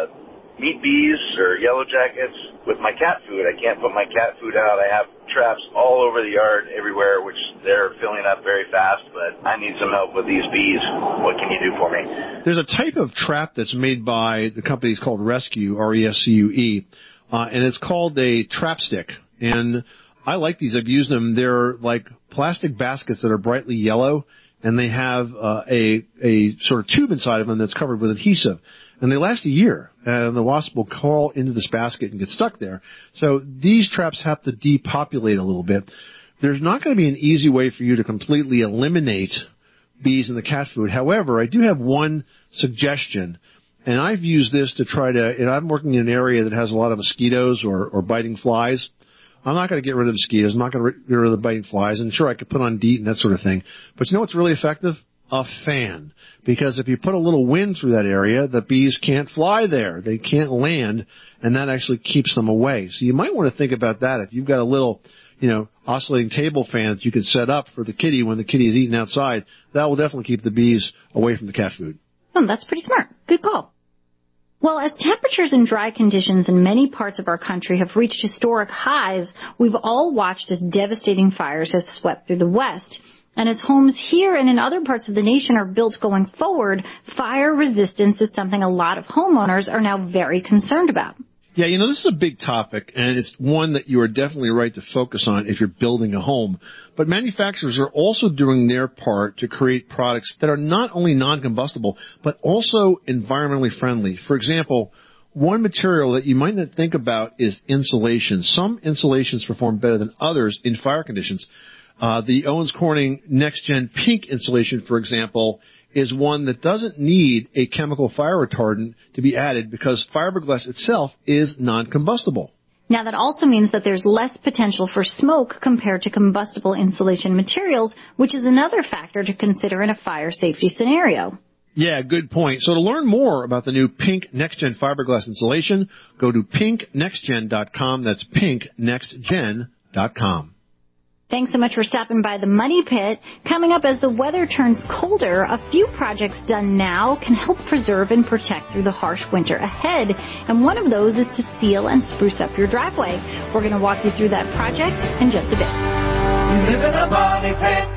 meat bees or yellow jackets with my cat food. I can't put my cat food out. I have traps all over the yard everywhere, which they're filling up very fast, but I need some help with these bees. What can you do for me? There's a type of trap that's made by the company called Rescue, R-E-S-C-U-E, and it's called a trap stick. And I like these. I've used them. They're like plastic baskets that are brightly yellow, and they have a sort of tube inside of them that's covered with adhesive. And they last a year, and the wasp will crawl into this basket and get stuck there. So these traps have to depopulate a little bit. There's not going to be an easy way for you to completely eliminate bees in the cat food. However, I do have one suggestion, and I've used this to try to, and I'm working in an area that has a lot of mosquitoes or biting flies. I'm not going to get rid of mosquitoes. I'm not going to get rid of the biting flies. And sure, I could put on DEET and that sort of thing. But you know what's really effective? A fan. Because if you put a little wind through that area, the bees can't fly there. They can't land, and that actually keeps them away. So you might want to think about that. If you've got a little, oscillating table fan that you can set up for the kitty when the kitty is eating outside, that will definitely keep the bees away from the cat food. Oh, that's pretty smart. Good call. Well, as temperatures and dry conditions in many parts of our country have reached historic highs, we've all watched as devastating fires have swept through the West. And as homes here and in other parts of the nation are built going forward, fire resistance is something a lot of homeowners are now very concerned about. Yeah, this is a big topic, and it's one that you are definitely right to focus on if you're building a home. But manufacturers are also doing their part to create products that are not only non-combustible, but also environmentally friendly. For example, one material that you might not think about is insulation. Some insulations perform better than others in fire conditions. The Owens Corning Next Gen Pink insulation, for example, is one that doesn't need a chemical fire retardant to be added because fiberglass itself is non-combustible. Now, that also means that there's less potential for smoke compared to combustible insulation materials, which is another factor to consider in a fire safety scenario. Yeah, good point. So to learn more about the new Pink Next Gen fiberglass insulation, go to pinknextgen.com. That's pinknextgen.com. Thanks so much for stopping by the Money Pit. Coming up, as the weather turns colder, a few projects done now can help preserve and protect through the harsh winter ahead. And one of those is to seal and spruce up your driveway. We're going to walk you through that project in just a bit. You live in a Money Pit.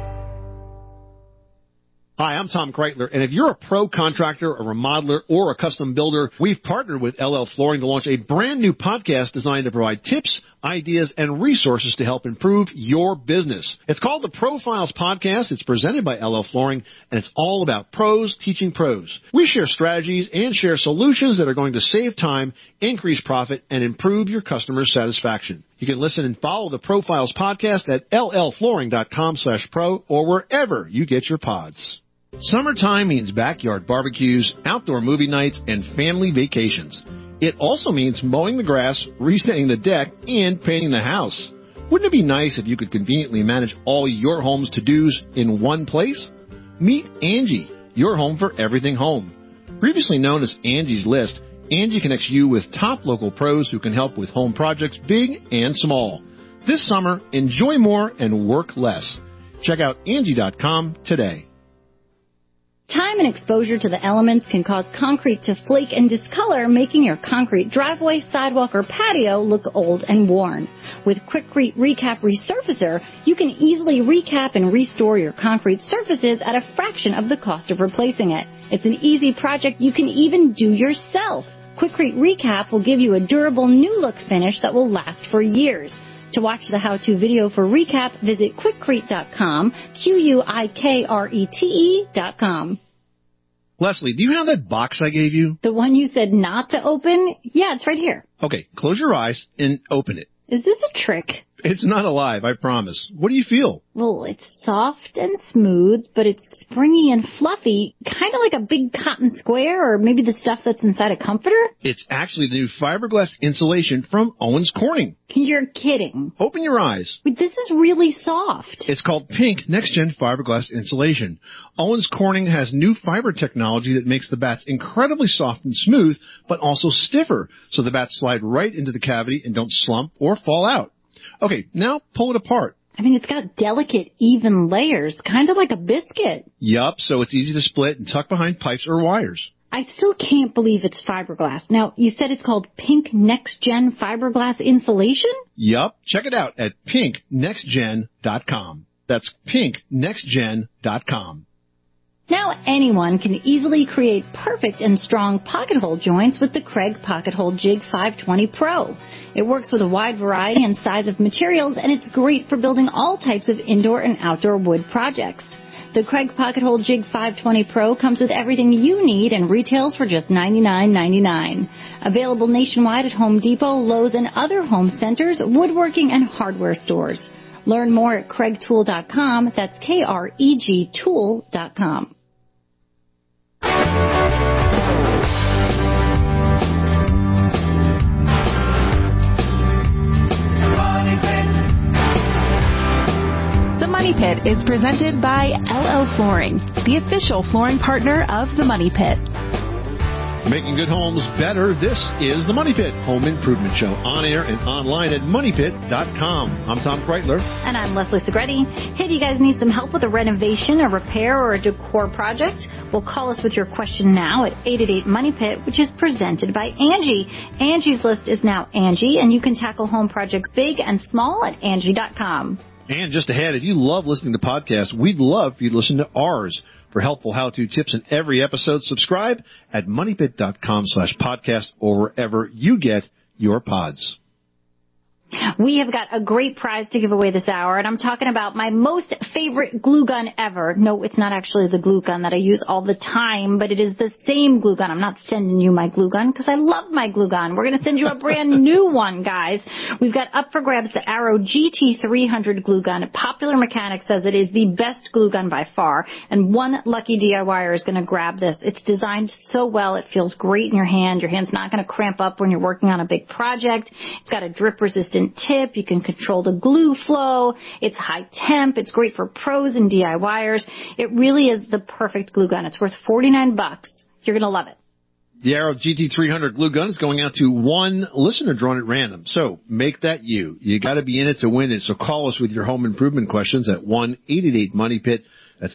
Hi, I'm Tom Kreitler, and if you're a pro contractor, a remodeler, or a custom builder, we've partnered with LL Flooring to launch a brand new podcast designed to provide tips, ideas, and resources to help improve your business. It's called the Profiles Podcast. It's presented by LL Flooring, and it's all about pros teaching pros. We share strategies and share solutions that are going to save time, increase profit, and improve your customer satisfaction. You can listen and follow the Profiles Podcast at llflooring.com/pro or wherever you get your pods. Summertime means backyard barbecues, outdoor movie nights, and family vacations. It also means mowing the grass, restaining the deck, and painting the house. Wouldn't it be nice if you could conveniently manage all your home's to-dos in one place? Meet Angie, your home for everything home. Previously known as Angie's List, Angie connects you with top local pros who can help with home projects big and small. This summer, enjoy more and work less. Check out Angie.com today. Time and exposure to the elements can cause concrete to flake and discolor, making your concrete driveway, sidewalk, or patio look old and worn. With Quikrete Recap Resurfacer, you can easily recap and restore your concrete surfaces at a fraction of the cost of replacing it. It's an easy project you can even do yourself. Quikrete Recap will give you a durable new look finish that will last for years. To watch the how-to video for Recap, visit Quikrete.com, Quikrete.com. Leslie, do you have that box I gave you? The one you said not to open? Yeah, it's right here. Okay, close your eyes and open it. Is this a trick? It's not alive, I promise. What do you feel? Well, it's soft and smooth, but it's springy and fluffy, kind of like a big cotton square, or maybe the stuff that's inside a comforter. It's actually the new fiberglass insulation from Owens Corning. You're kidding. Open your eyes. Wait, this is really soft. It's called Pink Next Gen Fiberglass Insulation. Owens Corning has new fiber technology that makes the bats incredibly soft and smooth, but also stiffer, so the bats slide right into the cavity and don't slump or fall out. Okay, now pull it apart. I mean, it's got delicate, even layers, kind of like a biscuit. Yup, so it's easy to split and tuck behind pipes or wires. I still can't believe it's fiberglass. Now, you said it's called Pink Next Gen Fiberglass Insulation? Yup, check it out at pinknextgen.com. That's pinknextgen.com. Now anyone can easily create perfect and strong pocket hole joints with the Craig Pocket Hole Jig 520 Pro. It works with a wide variety and size of materials, and it's great for building all types of indoor and outdoor wood projects. The Craig Pocket Hole Jig 520 Pro comes with everything you need and retails for just $99.99. Available nationwide at Home Depot, Lowe's, and other home centers, woodworking, and hardware stores. Learn more at craigtool.com. That's KREG tool.com. The Money Pit is presented by LL Flooring, the official flooring partner of The Money Pit. Making good homes better, this is the Money Pit Home Improvement Show, on air and online at moneypit.com. I'm Tom Kreitler. And I'm Leslie Segretti. Hey, do you guys need some help with a renovation, a repair, or a decor project? Well, call us with your question now at 888-MONEY-PIT, which is presented by Angie. Angie's List is now Angie, and you can tackle home projects big and small at Angie.com. And just ahead, if you love listening to podcasts, we'd love for you to listen to ours. For helpful how-to tips in every episode, subscribe at moneypit.com/podcast or wherever you get your pods. We have got a great prize to give away this hour, and I'm talking about my most favorite glue gun ever. No, it's not actually the glue gun that I use all the time, but it is the same glue gun. I'm not sending you my glue gun because I love my glue gun. We're going to send you a brand new one, guys. We've got up for grabs the Arrow GT300 glue gun. Popular Mechanics says it is the best glue gun by far, and one lucky DIYer is going to grab this. It's designed so well. It feels great in your hand. Your hand's not going to cramp up when you're working on a big project. It's got a drip-resistant tip. You can control the glue flow. It's high temp. It's great for pros and DIYers. It really is the perfect glue gun. It's worth $49. You're going to love it. The Arrow GT300 glue gun is going out to one listener drawn at random. So make that you. You got to be in it to win it. So call us with your home improvement questions at 1-888-MONEYPIT. That's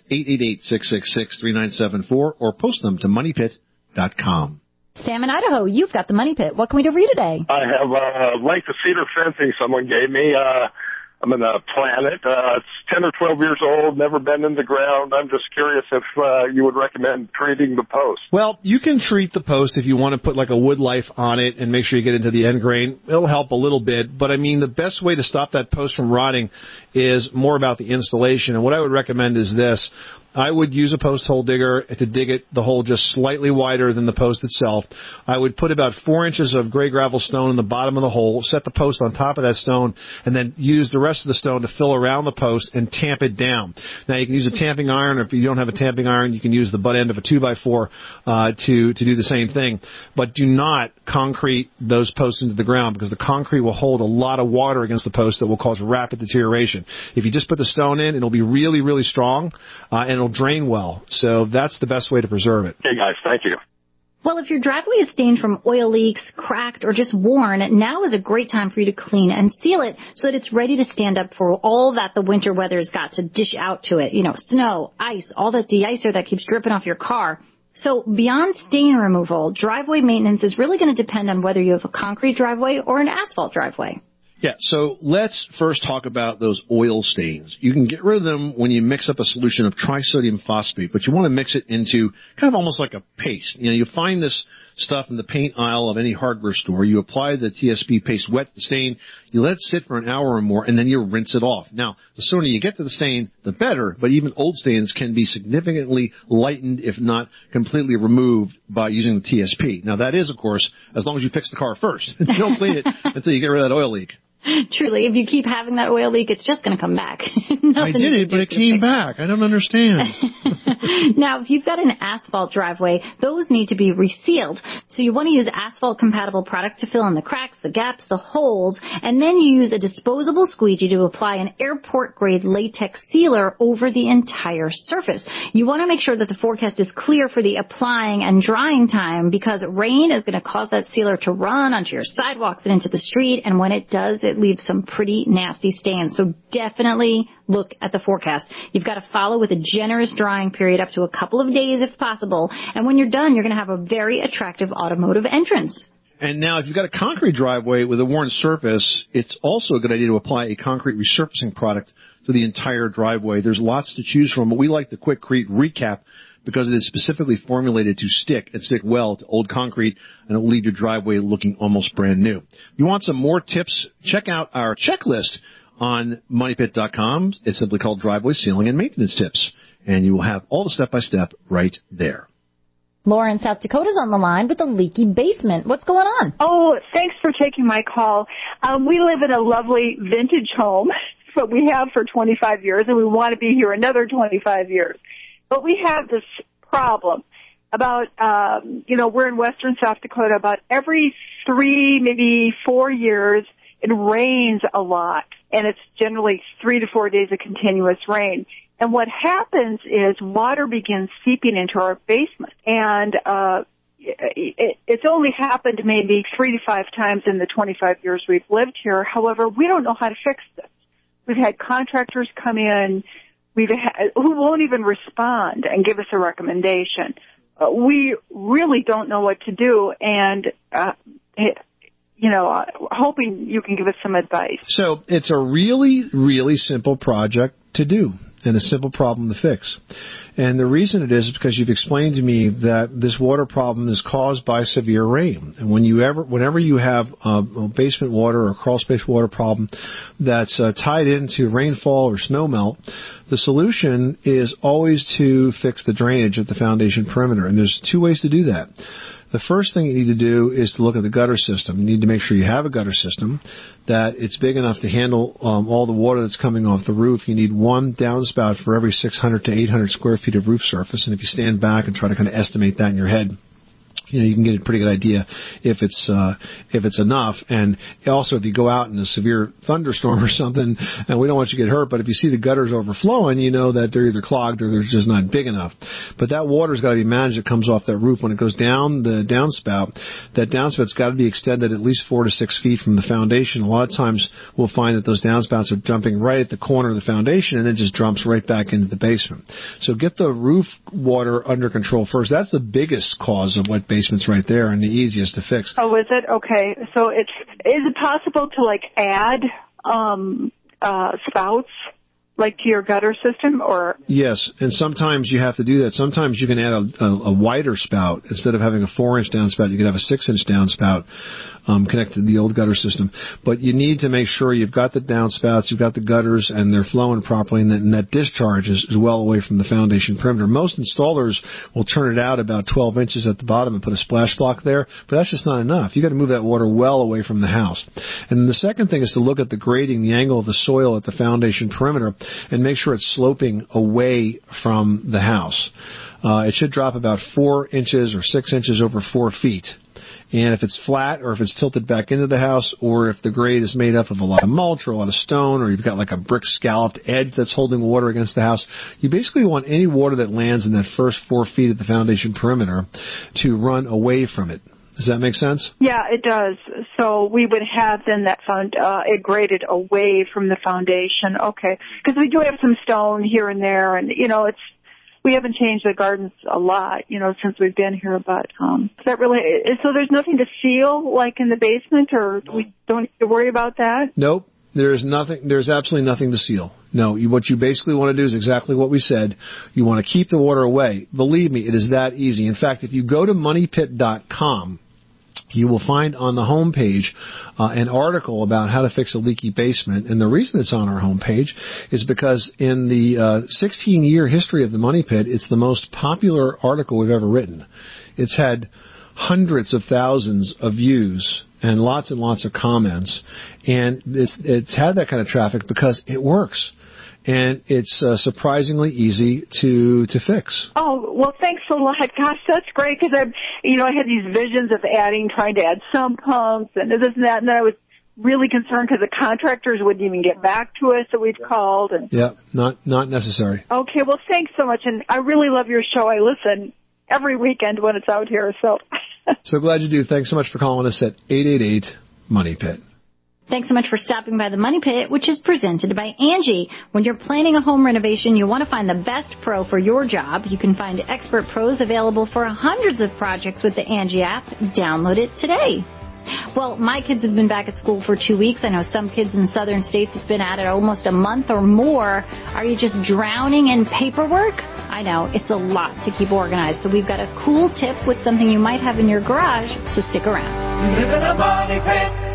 888-666-3974, or post them to moneypit.com. Sam in Idaho, you've got the Money Pit. What can we do for you today? I have a length of cedar fencing someone gave me. I'm in a Planet. It's 10 or 12 years old, never been in the ground. I'm just curious if you would recommend treating the post. Well, you can treat the post if you want to put like a wood life on it and make sure you get into the end grain. It'll help a little bit, but I mean, the best way to stop that post from rotting is more about the installation. And what I would recommend is this. I would use a post hole digger to dig it, the hole just slightly wider than the post itself. I would put about 4 inches of gray gravel stone in the bottom of the hole, set the post on top of that stone, and then use the rest of the stone to fill around the post and tamp it down. Now, you can use a tamping iron, or if you don't have a tamping iron, you can use the butt end of a 2x4 to do the same thing. But do not concrete those posts into the ground, because the concrete will hold a lot of water against the post that will cause rapid deterioration. If you just put the stone in, it'll be really, really strong, and it'll drain well. So that's the best way to preserve it. Hey, guys, thank you. Well, if your driveway is stained from oil leaks, cracked, or just worn, now is a great time for you to clean and seal it so that it's ready to stand up for all that the winter weather's got to dish out to it. You know, snow, ice, all that de-icer that keeps dripping off your car. So beyond stain removal, driveway maintenance is really going to depend on whether you have a concrete driveway or an asphalt driveway. Yeah, so let's first talk about those oil stains. You can get rid of them when you mix up a solution of trisodium phosphate, but you want to mix it into kind of almost like a paste. You know, you find this stuff in the paint aisle of any hardware store. You apply the TSP paste wet to the stain, you let it sit for an hour or more, and then you rinse it off. Now, the sooner you get to the stain, the better, but even old stains can be significantly lightened, if not completely removed, by using the TSP. Now, that is, of course, as long as you fix the car first. You don't clean it until you get rid of that oil leak. Truly, if you keep having that oil leak, it's just going to come back. I did it, but it came back. I don't understand. Now, if you've got an asphalt driveway, those need to be resealed. So you want to use asphalt-compatible products to fill in the cracks, the gaps, the holes, and then you use a disposable squeegee to apply an airport-grade latex sealer over the entire surface. You want to make sure that the forecast is clear for the applying and drying time, because rain is going to cause that sealer to run onto your sidewalks and into the street, and when it does, it leaves some pretty nasty stains. So definitely look at the forecast. You've got to follow with a generous drying period up to a couple of days if possible. And when you're done, you're going to have a very attractive automotive entrance. And now, if you've got a concrete driveway with a worn surface, it's also a good idea to apply a concrete resurfacing product to the entire driveway. There's lots to choose from, but we like the Quikrete Recap because it is specifically formulated to stick and stick well to old concrete, and it'll leave your driveway looking almost brand new. If you want some more tips, check out our checklist on MoneyPit.com. It's simply called Driveway Sealing and Maintenance Tips, and you will have all the step-by-step right there. Laura in South Dakota's on the line with a leaky basement. What's going on? Oh, thanks for taking my call. We live in a lovely vintage home, but we have for 25 years, and we want to be here another 25 years. But we have this problem about, we're in western South Dakota. About every 3, maybe 4 years, it rains a lot, and it's generally 3 to 4 days of continuous rain. And what happens is water begins seeping into our basement, and it's only happened maybe 3 to 5 times in the 25 years we've lived here. However, we don't know how to fix this. We've had contractors come in who won't even respond and give us a recommendation. We really don't know what to do, and hoping you can give us some advice. So it's a really, really simple project to do and a simple problem to fix. And the reason it is because you've explained to me that this water problem is caused by severe rain. And whenever you have a basement water or crawl space water problem that's tied into rainfall or snowmelt, the solution is always to fix the drainage at the foundation perimeter. And there's 2 ways to do that. The first thing you need to do is to look at the gutter system. You need to make sure you have a gutter system, that it's big enough to handle all the water that's coming off the roof. You need one downspout for every 600 to 800 square feet of roof surface. And if you stand back and try to kind of estimate that in your head, you can get a pretty good idea if it's enough. And also, if you go out in a severe thunderstorm or something, and we don't want you to get hurt, but if you see the gutters overflowing, you know that they're either clogged or they're just not big enough. But that water's got to be managed. It comes off that roof when it goes down the downspout. That downspouts got to be extended at least 4 to 6 feet from the foundation. A lot of times, we'll find that those downspouts are dumping right at the corner of the foundation, and it just dumps right back into the basement. So get the roof water under control first. That's the biggest cause of wet basements right there, and the easiest to fix. Oh, is it? Okay. So is it possible to add spouts to your gutter system, or? Yes, and sometimes you have to do that. Sometimes you can add a wider spout. Instead of having a 4-inch downspout, you can have a 6-inch downspout connected to the old gutter system. But you need to make sure you've got the downspouts, you've got the gutters, and they're flowing properly, and that discharge is well away from the foundation perimeter. Most installers will turn it out about 12 inches at the bottom and put a splash block there, but that's just not enough. You've got to move that water well away from the house. And then the second thing is to look at the grading, the angle of the soil at the foundation perimeter, and make sure it's sloping away from the house. It should drop about 4 inches or 6 inches over 4 feet. And if it's flat, or if it's tilted back into the house, or if the grade is made up of a lot of mulch or a lot of stone, or you've got a brick scalloped edge that's holding water against the house, you basically want any water that lands in that first 4 feet of the foundation perimeter to run away from it. Does that make sense? Yeah, it does. So we would have then that it graded away from the foundation. Okay. Because we do have some stone here and there, and, we haven't changed the gardens a lot, since we've been here, but is that really, so there's nothing to seal in the basement, or we don't need to worry about that? Nope. There's absolutely nothing to seal. No, what you basically want to do is exactly what we said. You want to keep the water away. Believe me, it is that easy. In fact, if you go to moneypit.com, you will find on the home page an article about how to fix a leaky basement. And the reason it's on our home page is because in the 16-year history of the Money Pit, it's the most popular article we've ever written. It's had hundreds of thousands of views and lots of comments. And it's had that kind of traffic because it works. And it's surprisingly easy to fix. Oh, well, thanks a lot. Gosh, that's great, because I had these visions of trying to add sump pumps and this and that, and then I was really concerned because the contractors wouldn't even get back to us that we've called. And yeah, not necessary. Okay, well, thanks so much, and I really love your show. I listen every weekend when it's out here, so. So glad you do. Thanks so much for calling us at 888-MONEY-PIT. Thanks so much for stopping by the Money Pit, which is presented by Angie. When you're planning a home renovation, you want to find the best pro for your job. You can find expert pros available for hundreds of projects with the Angie app. Download it today. Well, my kids have been back at school for 2 weeks. I know some kids in southern states have been at it almost a month or more. Are you just drowning in paperwork? I know, it's a lot to keep organized. So we've got a cool tip with something you might have in your garage, so stick around. Live in a money pit.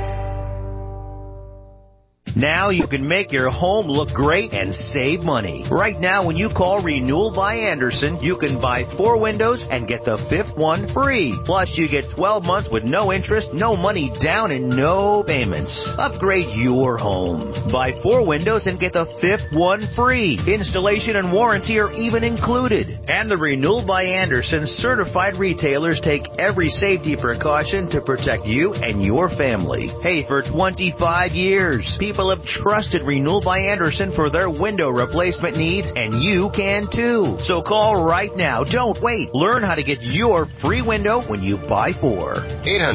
Now you can make your home look great and save money. Right now, when you call Renewal by Andersen, you can buy 4 windows and get the 5th one free. Plus, you get 12 months with no interest, no money down, and no payments. Upgrade your home. Buy 4 windows and get the 5th one free. Installation and warranty are even included. And the Renewal by Andersen certified retailers take every safety precaution to protect you and your family. Hey, for 25 years, people have trusted Renewal by Andersen for their window replacement needs, and you can too. So call right now. Don't wait. Learn how to get your free window when you buy 4.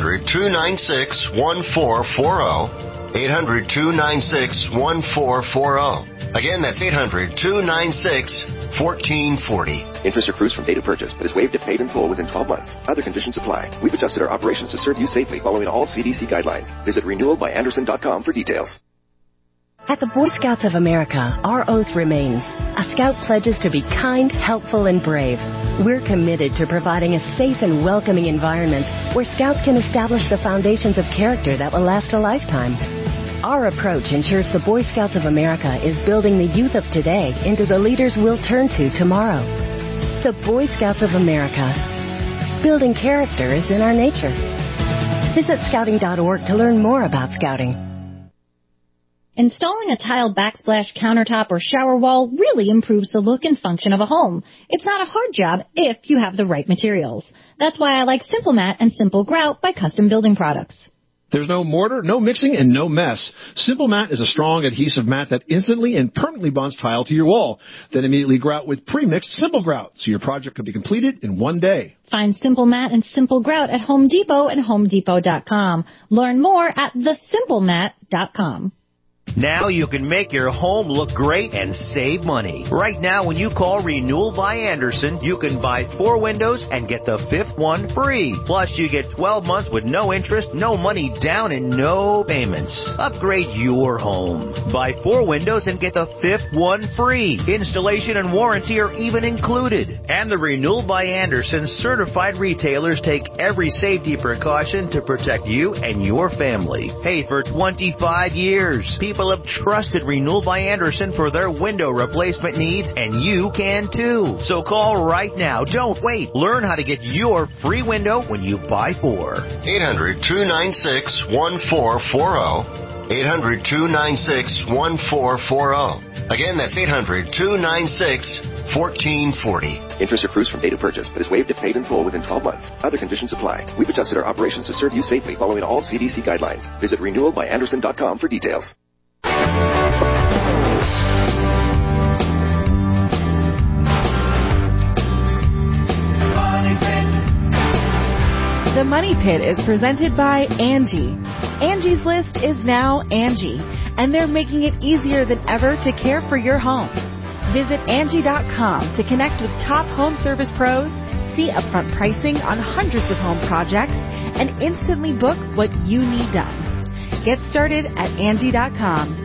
800-296-1440. 800-296-1440. Again, that's 800-296-1440. Interest accrues from date of purchase, but is waived if paid in full within 12 months. Other conditions apply. We've adjusted our operations to serve you safely following all CDC guidelines. Visit renewalbyandersen.com for details. At the Boy Scouts of America, our oath remains. A Scout pledges to be kind, helpful, and brave. We're committed to providing a safe and welcoming environment where Scouts can establish the foundations of character that will last a lifetime. Our approach ensures the Boy Scouts of America is building the youth of today into the leaders we'll turn to tomorrow. The Boy Scouts of America. Building character is in our nature. Visit scouting.org to learn more about Scouting. Installing a tile backsplash countertop or shower wall really improves the look and function of a home. It's not a hard job if you have the right materials. That's why I like Simple Mat and Simple Grout by Custom Building Products. There's no mortar, no mixing, and no mess. Simple Mat is a strong adhesive mat that instantly and permanently bonds tile to your wall. Then immediately grout with pre-mixed Simple Grout, so your project can be completed in one day. Find Simple Mat and Simple Grout at Home Depot and HomeDepot.com. Learn more at thesimplemat.com. Now you can make your home look great and save money. Right now, when you call Renewal by Andersen, you can buy 4 windows and get the 5th one free. Plus, you get 12 months with no interest, no money down, and no payments. Upgrade your home. Buy 4 windows and get the 5th one free. Installation and warranty are even included. And the Renewal by Andersen certified retailers take every safety precaution to protect you and your family. Hey, for 25 years, people have trusted Renewal by Andersen for their window replacement needs, and you can too. So call right now. Don't wait. Learn how to get your free window when you buy 4. 800-296-1440. 800-296-1440. Again, that's 800-296-1440. Interest accrues from date of purchase, but is waived if paid in full within 12 months. Other conditions apply. We've adjusted our operations to serve you safely following all CDC guidelines. Visit renewalbyandersen.com for details. The Money Pit is presented by Angie. Angie's List is now Angie, and they're making it easier than ever to care for your home. Visit Angie.com to connect with top home service pros, see upfront pricing on hundreds of home projects, and instantly book what you need done. Get started at Angie.com.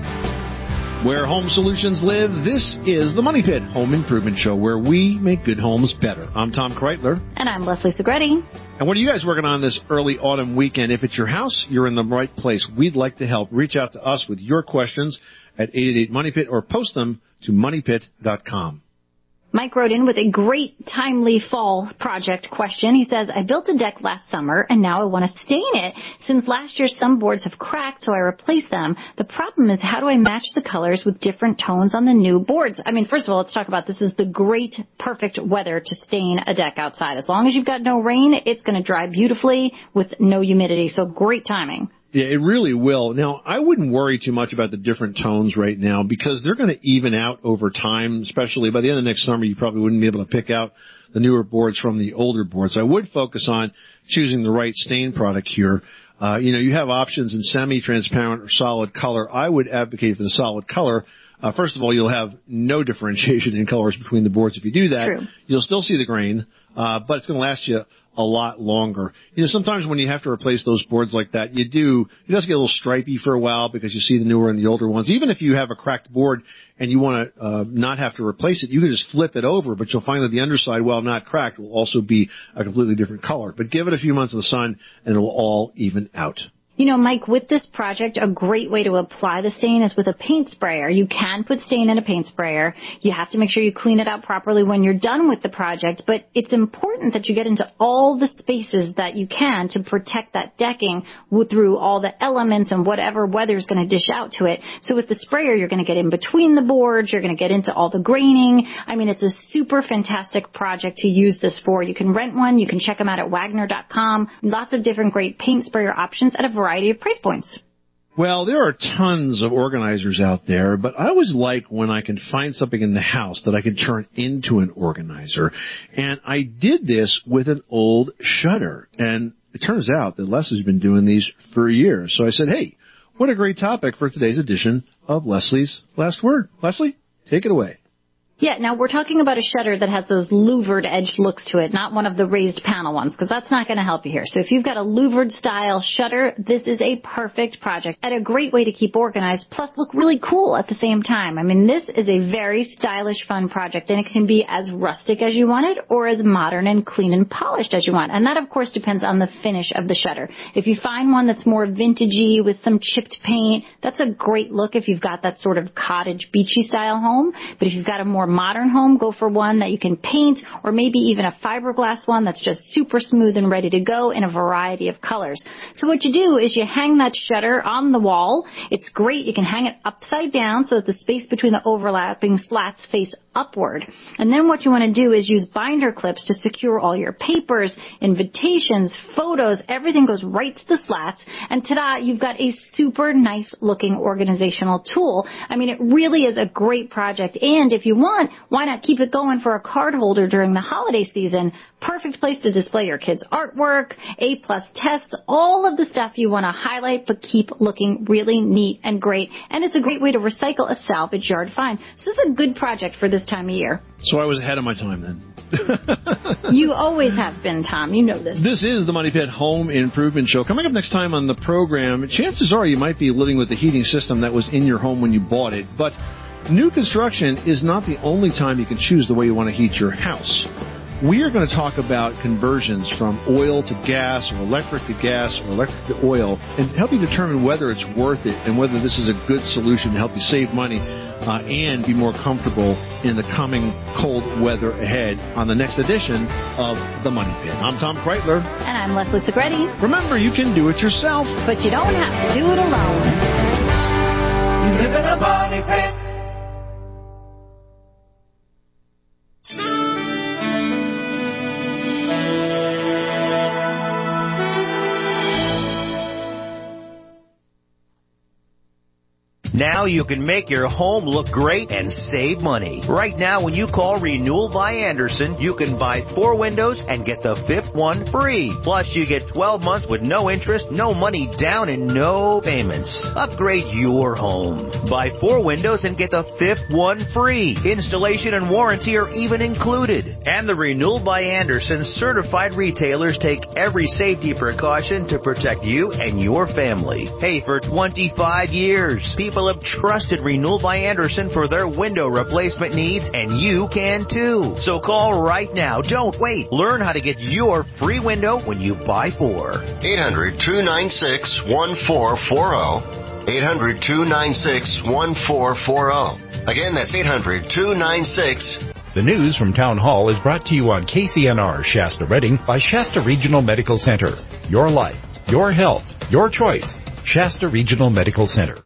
Where home solutions live, this is the Money Pit Home Improvement Show, where we make good homes better. I'm Tom Kreitler. And I'm Leslie Segretti. And what are you guys working on this early autumn weekend? If it's your house, you're in the right place. We'd like to help. Reach out to us with your questions at 888-MONEYPIT or post them to moneypit.com. Mike wrote in with a great, timely fall project question. He says, I built a deck last summer, and now I want to stain it. Since last year, some boards have cracked, so I replaced them. The problem is, how do I match the colors with different tones on the new boards? I mean, first of all, let's talk about this is the great, perfect weather to stain a deck outside. As long as you've got no rain, it's going to dry beautifully with no humidity, so great timing. Yeah, it really will. Now, I wouldn't worry too much about the different tones right now because they're going to even out over time, especially by the end of next summer. You probably wouldn't be able to pick out the newer boards from the older boards. I would focus on choosing the right stain product here. You have options in semi-transparent or solid color. I would advocate for the solid color. First of all, you'll have no differentiation in colors between the boards if you do that. True. You'll still see the grain, but it's going to last you a lot longer. Sometimes when you have to replace those boards like that, it does get a little stripy for a while because you see the newer and the older ones. Even if you have a cracked board and you want to not have to replace it, you can just flip it over, but you'll find that the underside, while not cracked, will also be a completely different color. But give it a few months of the sun and it will all even out. Mike, with this project, a great way to apply the stain is with a paint sprayer. You can put stain in a paint sprayer. You have to make sure you clean it out properly when you're done with the project, but it's important that you get into all the spaces that you can to protect that decking through all the elements and whatever weather's going to dish out to it. So with the sprayer, you're going to get in between the boards. You're going to get into all the graining. I mean, it's a super fantastic project to use this for. You can rent one. You can check them out at Wagner.com. Lots of different great paint sprayer options at a variety of price points. Well, there are tons of organizers out there, but I always like when I can find something in the house that I can turn into an organizer. And I did this with an old shutter. And it turns out that Leslie's been doing these for years. So I said, hey, what a great topic for today's edition of Leslie's Last Word. Leslie, take it away. Yeah, now we're talking about a shutter that has those louvered edge looks to it, not one of the raised panel ones, because that's not going to help you here. So if you've got a louvered style shutter, this is a perfect project and a great way to keep organized, plus look really cool at the same time. I mean, this is a very stylish, fun project, and it can be as rustic as you want it or as modern and clean and polished as you want. And that, of course, depends on the finish of the shutter. If you find one that's more vintagey with some chipped paint, that's a great look if you've got that sort of cottage, beachy style home. But if you've got a more modern home, go for one that you can paint, or maybe even a fiberglass one that's just super smooth and ready to go in a variety of colors. So what you do is you hang that shutter on the wall. It's great. You can hang it upside down so that the space between the overlapping slats face upward. And then what you want to do is use binder clips to secure all your papers, invitations, photos. Everything goes right to the slats. And ta-da, you've got a super nice looking organizational tool. I mean, it really is a great project. And if you want, why not keep it going for a card holder during the holiday season? Perfect place to display your kids' artwork, A-plus tests, all of the stuff you want to highlight but keep looking really neat and great. And it's a great way to recycle a salvage yard find. So this is a good project for this time of year. So I was ahead of my time then. You always have been, Tom. You know this. This is the Money Pit Home Improvement Show. Coming up next time on the program, chances are you might be living with the heating system that was in your home when you bought it. But new construction is not the only time you can choose the way you want to heat your house. We are going to talk about conversions from oil to gas or electric to gas or electric to oil and help you determine whether it's worth it and whether this is a good solution to help you save money and be more comfortable in the coming cold weather ahead on the next edition of The Money Pit. I'm Tom Kreitler. And I'm Leslie Segretti. Remember, you can do it yourself. But you don't have to do it alone. You live in a money pit. Now you can make your home look great and save money. Right now, when you call Renewal by Andersen, you can buy 4 windows and get the 5th one free. Plus, you get 12 months with no interest, no money down, and no payments. Upgrade your home. Buy 4 windows and get the 5th one free. Installation and warranty are even included. And the Renewal by Andersen certified retailers take every safety precaution to protect you and your family. Hey, for 25 years, people have trusted Renewal by Andersen for their window replacement needs, and you can too. So call right now. Don't wait. Learn how to get your free window when you buy 4. 800-296-1440. 800-296-1440. Again, that's 800-296. The news from Town Hall is brought to you on KCNR Shasta Redding by Shasta Regional Medical Center. Your life, your health, your choice. Shasta Regional Medical Center.